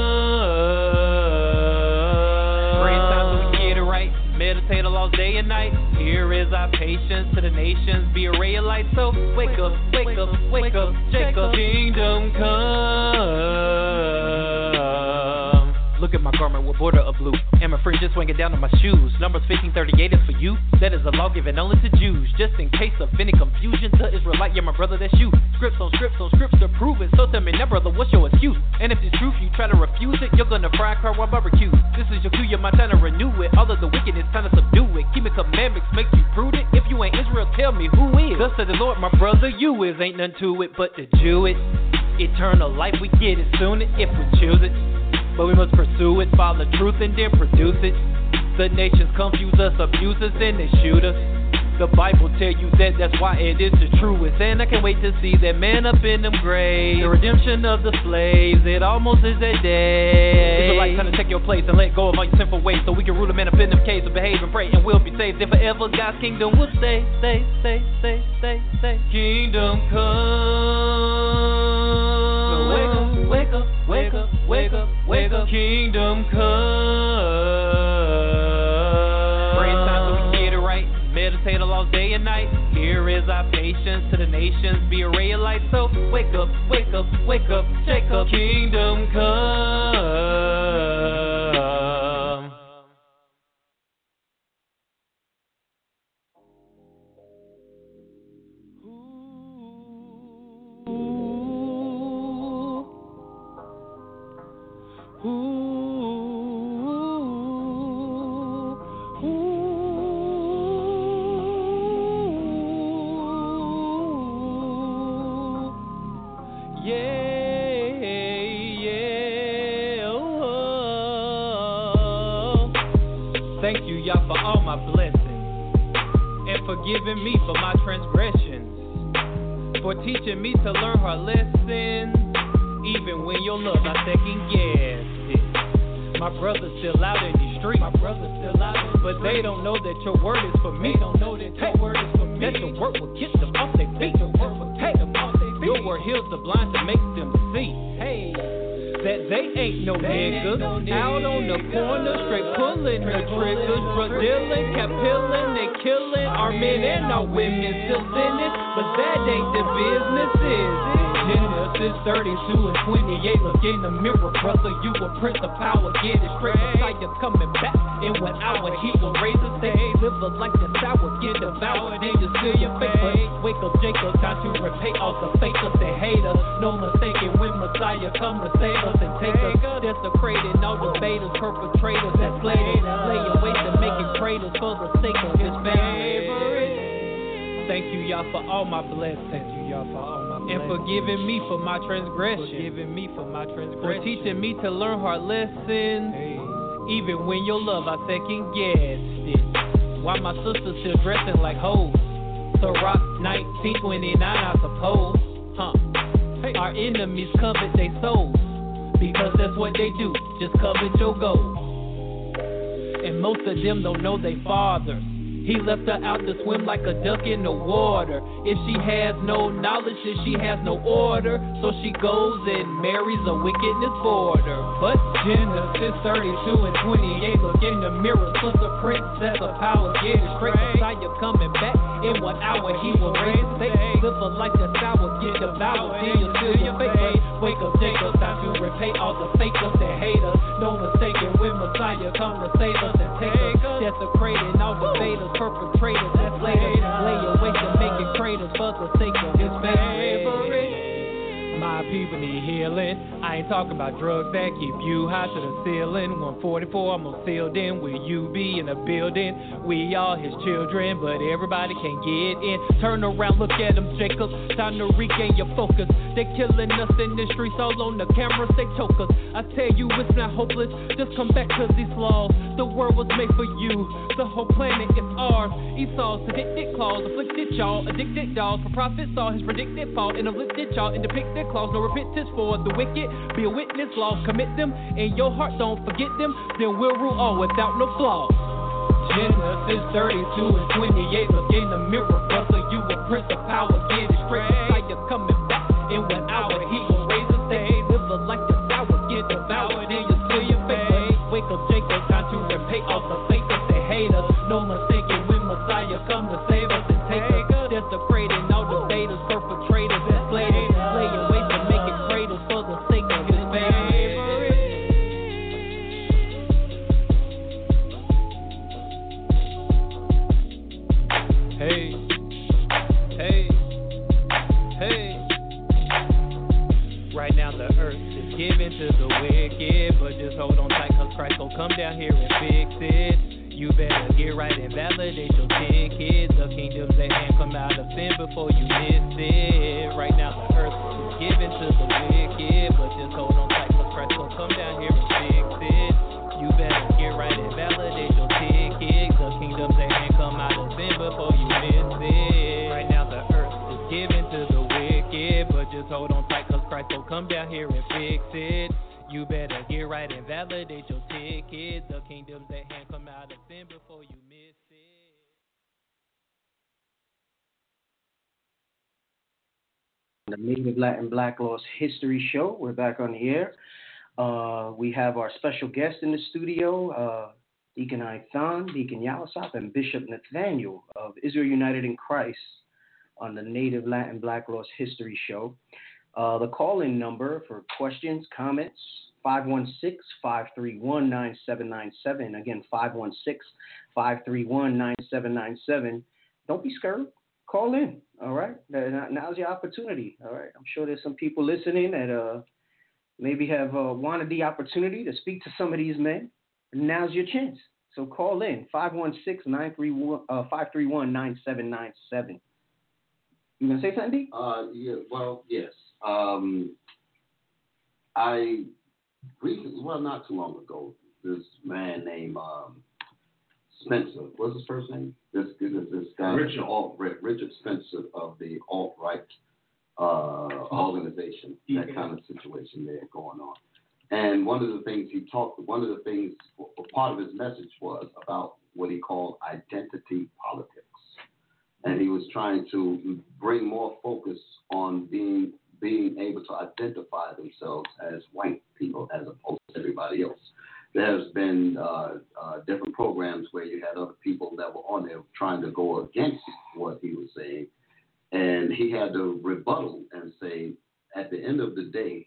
come. Pray it's time so we get it right. Meditate all day and night. Here is our patience to the nations, be a ray of light. So wake up, wake up, wake up, Jacob. Kingdom come. Look Look at my garment with border of blue, and my fringe just swinging down on my shoes. Numbers fifteen thirty-eight is for you. That is a law given only to Jews. Just in case of any confusion, to Israelite, yeah, my brother, that's you. Scripts on scripts on scripts to prove it. So tell me now, brother, what's your excuse? And if it's truth, you try to refuse it, you're gonna fry car while barbecue. This is your cue, you're my time to renew it. All of the wickedness, time to subdue it. Keeping commandments makes you prudent. If you ain't Israel, tell me who is. Thus said the Lord, my brother, you is. Ain't none to it but to Jew it. Eternal life, we get it soon if we choose it. But we must pursue it, follow truth and then produce it. The nations confuse us, abuse us, and they shoot us. The Bible tell you that, that's why it is the truest. And I can't wait to see that man up in them graves. The redemption of the slaves, it almost is that day. Israelites trying to take your place and let go of all your sinful ways, so we can rule the man up in them caves and behave and pray and we'll be saved. If forever God's kingdom will stay, stay, stay, stay, stay, stay. Kingdom come. So wake up, wake up, wake up, wake up, wake up. Kingdom come. Meditate all day and night. Here is our patience to the nations. Be a ray of light. So wake up, wake up, wake up, Jacob. Kingdom come. Ooh. Ooh. Thank you, y'all, for all my blessings, and forgiving me for my transgressions, for teaching me to learn her lessons, even when your love I second guessed it. My brother's still out in the street, my brother's still out in the but they don't know that your word is for me. They don't know that your hey, word is for me. That your word will get them off their feet. Your word will get them off their feet. Your word heals the blind to make them see. Hey. That they ain't no niggas no out on the corner, straight pulling the triggers, Brazilian, cap pilling, they killing our men and our women, still sinning, but that ain't the business, is it? Genesis thirty-two and twenty-eight, look in the mirror, brother, you a prince of power, get it straight, Messiah coming back, in one hour he gon' raise the stage, live like the sour, get devoured, and you still your faith, but wake up Jacob, time to repay all the fakers that hate us, no mistaking when Messiah come to save us and take us, desecrated, all debaters, perpetrators that slated, laying waste and making craters for the sake of his family. Thank you, y'all, for all my blessings. Thank you, y'all, for all my blessings. And forgiving me for my transgressions. Forgiving me for my transgressions. For teaching me to learn hard lessons. Hey. Even when your love I second guessed it. Why my sister still dressing like hoes? So rock nineteen twenty-nine, I suppose. Huh? Hey. Our enemies covet their souls. Because that's what they do, just covet your gold. And most of them don't know they fathers. He left her out to swim like a duck in the water. If she has no knowledge, then she has no order. So she goes and marries a wickedness border. But Genesis thirty-two and twenty-eight, look in the mirror, son the princess of power, get it straight. Messiah coming back, in one hour he will raise the state. Live a life that's sour, get devoured, then you still your faith. Wake up Jacob, time to repay all the fakers that hate us. No mistaking when Messiah come to save us and take us. Desecrating all debaters, perpetrators, that's later. Lay away to making craters for the sake of his favorite. My people need healing. I ain't talking about drugs that keep you high to the ceiling. one forty-four, almost sealed in. Will you be in a building? We all his children, but everybody can't get in. Turn around, look at them, Jacob. Time to regain your focus. They killing us in the streets, all on the cameras, they choke us. I tell you, it's not hopeless. Just come back to these laws. The world was made for you. The whole planet is ours. Esau's addicted claws, afflicted y'all, addicted dolls. For prophets saw his predicted fall and afflicted y'all and depicted claws. No repentance for the wicked. Be a witness, laws commit them. In your heart, don't forget them. Then we'll rule all without no flaws. Genesis thirty-two and twenty-eight, look in the mirror, brother, you a prince of power, get it straight. Messiah coming back, in one hour he gon' raise the stage. Live a life that's sour, get devoured, and you still your faith. Wake up Jacob, time to repay all the fakers that hate us. No mistaking when Messiah come to save us and take us. Desecrating all debaters, perpetrators, and slavers. Laying waste and making cradles for the sake of his favorite. Christ will come down here and fix it. You better get right and validate your ticket. The kingdom's at hand, come out of sin before you miss it. Right now the earth is given to the wicked, but just hold on tight, cause Christ will come down here and fix it. You better get right and validate your ticket. The kingdom's at hand, come out of sin before you miss it. Right now the earth is given to the wicked, but just hold on tight, cause Christ will come down here and fix it. You better get right and validate your ticket. The kingdom's at hand, come out of sin before you miss it. The Native Latin Black Lost History Show. We're back on the air. Uh, we have our special guest in the studio, uh, Deacon Aithan, Deacon Yalasop, and Bishop Nathaniel of Israel United in Christ on the Native Latin Black Lost History Show. Uh, the call-in number for questions, comments, five one six, five three one, nine seven nine seven. Again, five one six, five three one, nine seven nine seven. Don't be scared. Call in, all right? Now's your opportunity, all right? I'm sure there's some people listening that uh, maybe have uh, wanted the opportunity to speak to some of these men. Now's your chance. So call in, five one six, five three one, nine seven nine seven. You going to say something, D? Uh, yeah, well, yes. Um, I recently, well, not too long ago, this man named um, Spencer, what's his first name? This this, this guy, Richard. Alt, Richard Spencer of the alt-right uh, organization, that kind of situation there going on. And one of the things he talked, one of the things, part of his message was about what he called identity politics. And he was trying to bring more focus on being being able to identify themselves as white people as opposed to everybody else. There's been uh, uh, different programs where you had other people that were on there trying to go against what he was saying, and he had to rebuttal and say, at the end of the day,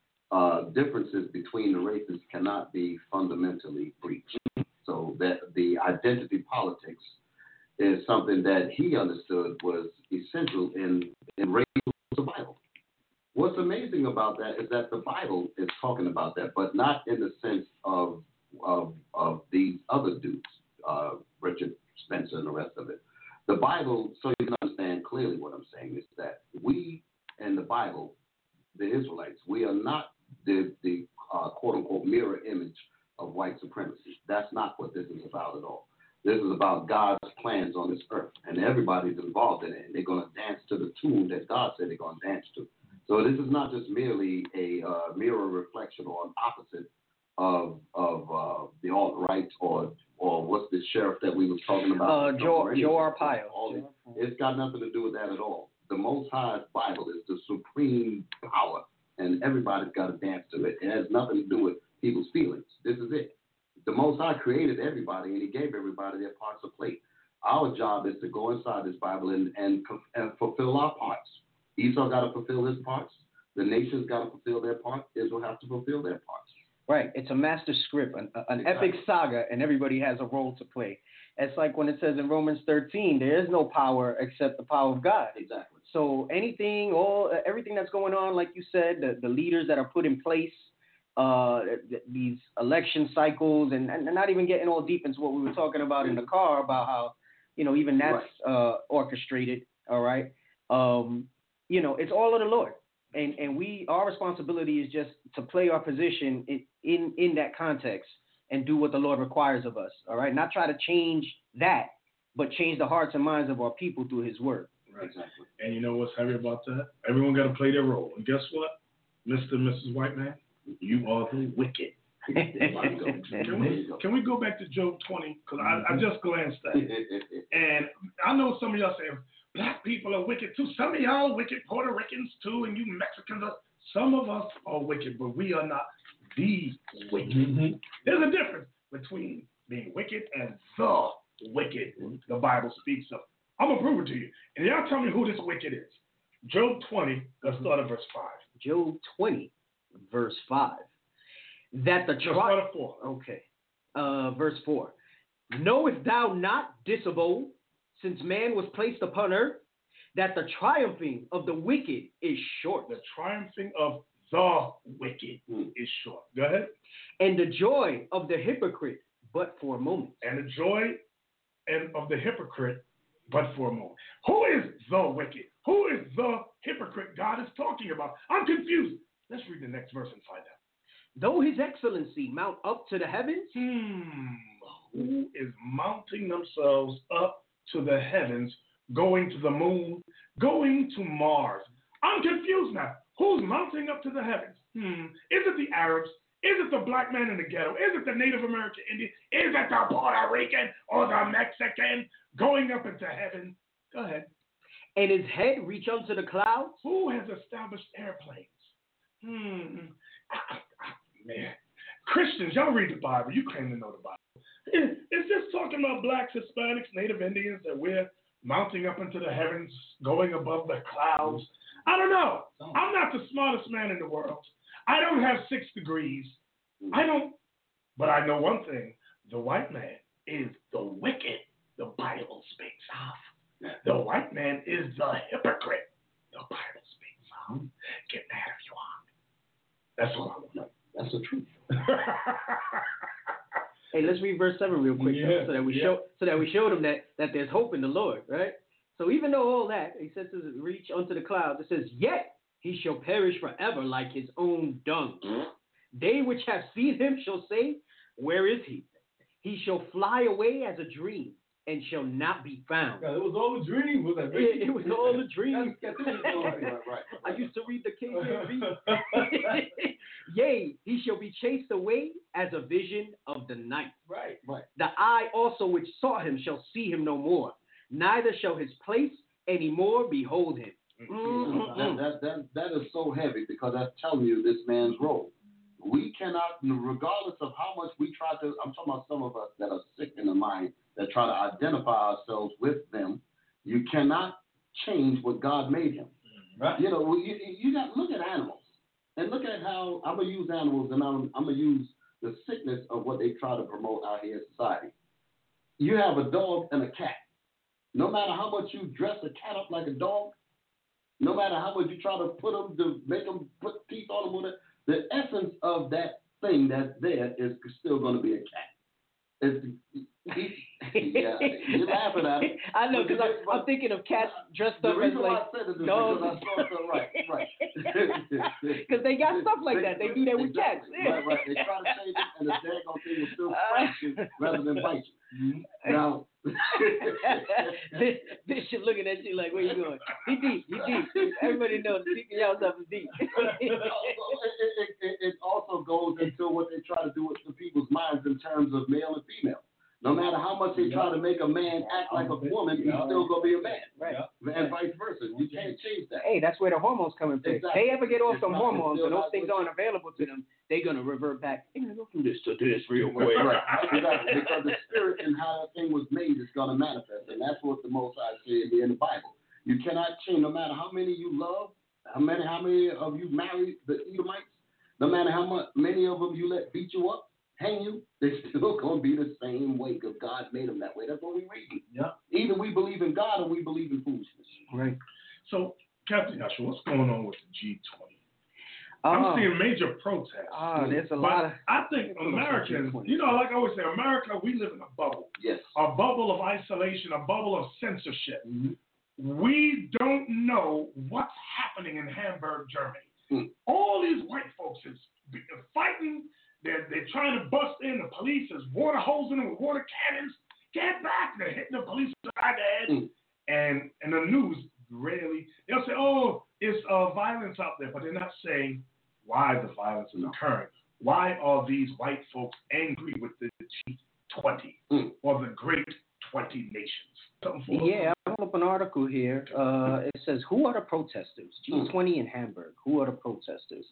uh, differences between the races cannot be fundamentally breached. So that the identity politics is something that he understood was essential in, in raising the Bible. What's amazing about that is that the Bible is talking about that, but not in the sense of of, of these other dudes, uh, Richard Spencer and the rest of it. The Bible, so you can understand clearly what I'm saying, is that we in the Bible, the Israelites, we are not the, the uh, quote-unquote mirror image of white supremacy. That's not what this is about at all. This is about God's plans on this earth, and everybody's involved in it, and they're going to dance to the tune that God said they're going to dance to. So this is not just merely a uh, mirror reflection or an opposite of of uh, the alt-right or or what's the sheriff that we was talking about? Uh, Joe, Joe Arpaio. All, it's got nothing to do with that at all. The Most High's Bible is the supreme power, and everybody's got to dance to it. It has nothing to do with people's feelings. This is it. The Most High created everybody, and He gave everybody their parts to play. Our job is to go inside this Bible and, and, and fulfill our parts. Esau got to fulfill his parts. The nations got to fulfill their part. Israel have to fulfill their parts. Right. It's a master script, an, an exactly. epic saga, and everybody has a role to play. It's like when it says in Romans thirteen, there is no power except the power of God. Exactly. So anything, all everything that's going on, like you said, the, the leaders that are put in place, uh, th- these election cycles, and, and not even getting all deep into what we were talking about in the car about how, you know, even that's right. uh, orchestrated. All right. Um, you know, it's all of the Lord. And and we, our responsibility is just to play our position in, in, in that context and do what the Lord requires of us, all right? Not try to change that, but change the hearts and minds of our people through His word. Right. Exactly. And you know what's heavy about that? Everyone got to play their role. And guess what, Mister and Missus White Man? You are the wicked. can, we, can we go back to Job twenty? Because I, I just glanced at it. And I know some of y'all saying, black people are wicked too. Some of y'all are wicked, Puerto Ricans too, and you Mexicans are. Some of us are wicked, but we are not the wicked. Mm-hmm. There's a difference between being wicked and the wicked the Bible speaks of. I'm going to prove it to you. And y'all tell me who this wicked is. Job twenty, let's start at verse five. Job twenty, verse five. That the tri- start at four. Okay. Uh, verse four. Knowest thou not this of old, since man was placed upon earth, that the triumphing of the wicked is short? The triumphing of the wicked Mm. is short. Go ahead. And the joy of the hypocrite, but for a moment. And the joy and of the hypocrite, but for a moment. Who is the wicked? Who is the hypocrite God is talking about? I'm confused. Let's read the next verse and find out. Though his excellency mount up to the heavens, Hmm. Who is mounting themselves up to the heavens, going to the moon, going to Mars? I'm confused now. Who's mounting up to the heavens? Hmm. Is it the Arabs? Is it the black man in the ghetto? Is it the Native American Indian? Is it the Puerto Rican or the Mexican going up into heaven? Go ahead. and his head reach unto the clouds. Who has established airplanes? Hmm. Ah, ah, Man. Christians, y'all read the Bible. You claim to know the Bible. Is, is this talking about blacks, Hispanics, Native Indians that we're mounting up into the heavens, going above the clouds? I don't know. I'm not the smartest man in the world. I don't have six degrees. I don't, but I know one thing. The white man is the wicked the Bible speaks of. The white man is the hypocrite the Bible speaks of. Get mad if you want. That's all I want to know. That's the truth. Hey, let's read verse seven real quick, Yeah, so that we yeah. show so that we show them that, that there's hope in the Lord, right? So even though all that, he says to reach unto the clouds, it says, yet he shall perish forever like his own dung. They which have seen him shall say, where is he? He shall fly away as a dream and shall not be found. Yeah, it was all a dream. Was that It, it was all a dream. That's- that's what Right, right, right. I used to read the K J V. Yea, he shall be chased away as a vision of the night. Right. Right. The eye also which saw him shall see him no more, neither shall his place any more behold him. That, Mm-mm-mm. that, that, that is so heavy because that's telling you this man's role. We cannot, regardless of how much we try to, I'm talking about some of us that are sick in the mind that try to identify ourselves with them. You cannot change what God made him. Right. You know, you, you got look at animals and look at how I'm gonna use animals and I'm, I'm gonna use the sickness of what they try to promote out here in society. You have a dog and a cat. No matter how much you dress a cat up like a dog, no matter how much you try to put them to make them put teeth on them, with it, the essence of that thing that's there is still going to be a cat. It's, yeah, you're laughing at it. I know, because But- I'm thinking of cats dressed The up as reason why like I said it is dogs. because I saw something right, right. Because they got stuff like that. They do that with cats. Exactly. Right, right. They try to change it, and the daggone thing will still scratch you rather than bite you. Now, Bishop looking at you like, where you going? He deep. He deep. Everybody knows speaking y'all stuff is deep. it, it, it, it also goes into what they try to do with the people's minds in terms of male and female. No matter how much they try to make a man act like a woman, he's still going to be a man. Right. And vice versa. You can't change that. Hey, that's where the hormones come into play. Exactly. They ever get off It's some not- hormones it's and still those not things good. aren't available to them, they're going to revert back. They're going to go from this to this real quick. Right, exactly. Because the spirit and how that thing was made is going to manifest, and that's what the Most High said in the Bible. You cannot change, no matter how many you love, how many, how many of you married the Edomites, no matter how much, many of them you let beat you up, hang you, they're still going to be the same way because God made them that way. That's what we read. Yeah. Either we believe in God or we believe in foolishness. Right. So, Captain Joshua, what's going on with the G twenty? I'm Oh, seeing major protests. oh, there's a but lot of. I think Americans, you know, like I always say, America, we live in a bubble. Yes. A bubble of isolation, a bubble of censorship. Mm-hmm. We don't know what's happening in Hamburg, Germany. Mm. All these white folks is be- fighting. They're, they're trying to bust in. The police is water hosing them with water cannons. Get back. They're hitting the police beside the head. Mm. And and the news rarely, they'll say, oh, it's uh, violence out there. But they're not saying why the violence is occurring. Why are these white folks angry with the G twenty Mm. or the Great twenty Nations? Something for us? Yeah, I pulled up an article here. Uh, it says, who are the protesters? G twenty in Hamburg. Who are the protesters?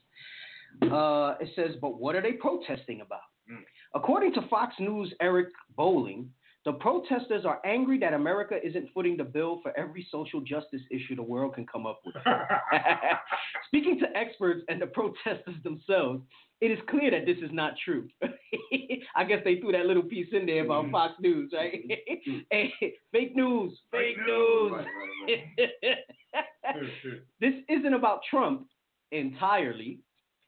Uh, it says, but what are they protesting about? Mm. According to Fox News' Eric Bowling, the protesters are angry that America isn't footing the bill for every social justice issue the world can come up with. Speaking to experts and the protesters themselves, it is clear that this is not true. I guess they threw that little piece in there about Mhm. Fox News, right? Hey, fake news, fake, Fake news. news. Right, right, right. This isn't about Trump entirely.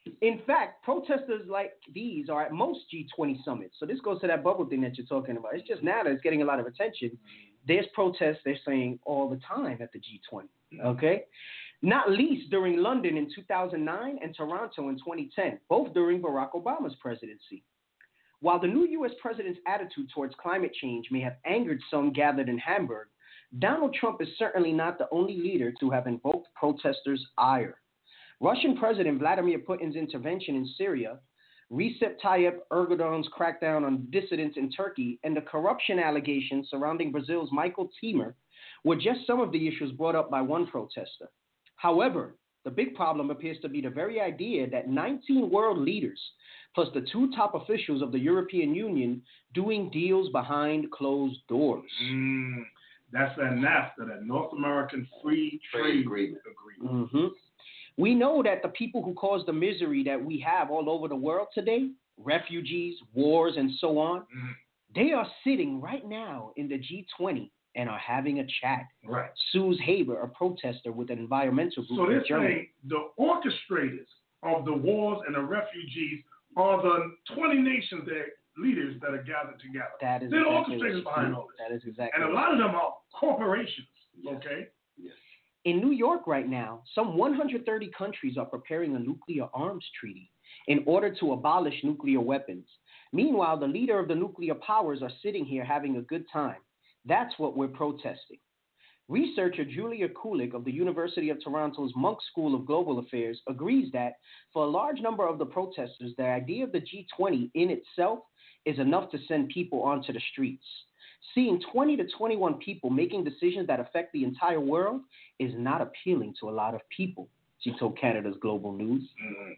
In fact, protesters like these are at most G twenty summits. So this goes to that bubble thing that you're talking about. It's just now that it's getting a lot of attention. There's protests, they're saying, all the time at the G twenty, okay? Not least during London in two thousand nine and Toronto in twenty ten, both during Barack Obama's presidency. While the new U S president's attitude towards climate change may have angered some gathered in Hamburg, Donald Trump is certainly not the only leader to have invoked protesters' ire. Russian President Vladimir Putin's intervention in Syria, Recep Tayyip Erdogan's crackdown on dissidents in Turkey, and the corruption allegations surrounding Brazil's Michael Temer were just some of the issues brought up by one protester. However, the big problem appears to be the very idea that nineteen world leaders, plus the two top officials of the European Union, doing deals behind closed doors. Mm, that's that NAFTA, that North American Free Trade, Trade Agreement. agreement. Mm-hmm. We know that the people who cause the misery that we have all over the world today, refugees, wars, and so on, mm-hmm. they are sitting right now in the G twenty and are having a chat. Right. Suze Haber, a protester with an environmental group so in they're Germany. saying the orchestrators of the wars and the refugees are the twenty nations that leaders that are gathered together. That is they're exactly the orchestrators behind all this. That is exactly. And a lot of them are corporations. Yes. Okay. Yes. In New York right now, some one hundred thirty countries are preparing a nuclear arms treaty in order to abolish nuclear weapons. Meanwhile, the leader of the nuclear powers are sitting here having a good time. That's what we're protesting. Researcher Julia Kulik of the University of Toronto's Munk School of Global Affairs agrees that for a large number of the protesters, the idea of the G twenty in itself is enough to send people onto the streets. Seeing twenty to twenty-one people making decisions that affect the entire world is not appealing to a lot of people, she told Canada's Global News. Mm-hmm.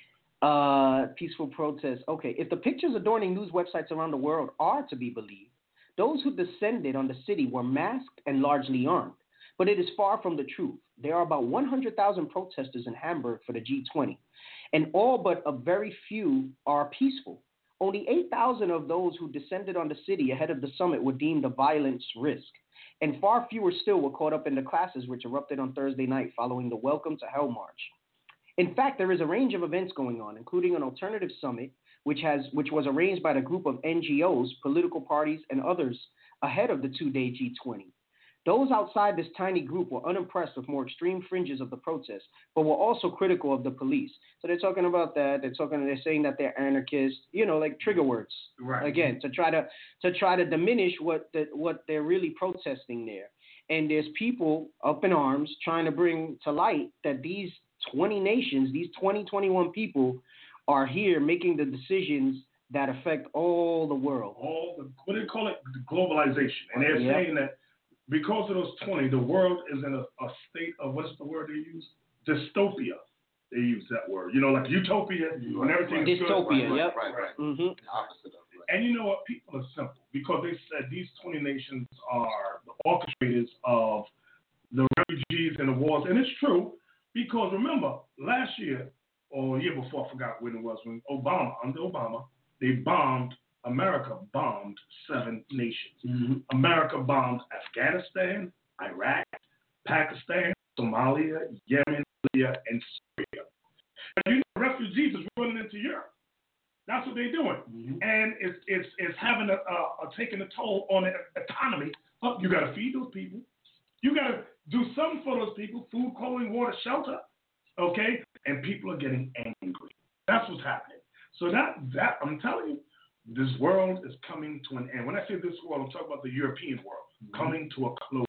Uh, peaceful protests. Okay, if the pictures adorning news websites around the world are to be believed, those who descended on the city were masked and largely armed. But it is far from the truth. There are about one hundred thousand protesters in Hamburg for the G twenty, and all but a very few are peaceful. Only eight thousand of those who descended on the city ahead of the summit were deemed a violence risk, and far fewer still were caught up in the clashes which erupted on Thursday night following the Welcome to Hell March. In fact, there is a range of events going on, including an alternative summit, which has which was arranged by the group of N G Os, political parties, and others ahead of the two-day G twenty. Those outside this tiny group were unimpressed with more extreme fringes of the protest, but were also critical of the police. So they're talking about that. They're talking. They're saying that they're anarchists. You know, like trigger words. Right. Again, to try to to try to diminish what the, what they're really protesting there. And there's people up in arms trying to bring to light that these twenty nations, these twenty, twenty-one people, are here making the decisions that affect all the world. All the, what do they call it? The globalization. And they're yep. saying that because of those twenty, the world is in a, a state of, what's the word they use? Dystopia. They use that word. You know, like utopia when everything's Dystopia, good. yep. Right, right. Mm-hmm. The opposite of it. And you know what? People are simple because they said these twenty nations are the orchestrators of the refugees and the wars. And it's true because remember, last year or a year before, I forgot when it was, when Obama, under Obama, they bombed, America bombed seven nations. Mm-hmm. America bombed Afghanistan, Iraq, Pakistan, Somalia, Yemen, Libya, and Syria. And you know, refugees is running into Europe. That's what they're doing. Mm-hmm. And it's it's it's having a, a, a taking a toll on the economy. Oh, you got to feed those people. You got to do something for those people: food, clothing, water, shelter. Okay, and people are getting angry. That's what's happening. So that that I'm telling you, this world is coming to an end. When I say this world, I'm talking about the European world mm-hmm. coming to a close.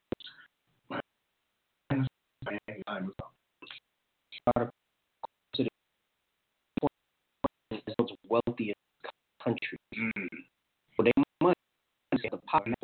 Wealthiest country. Mm. So they must the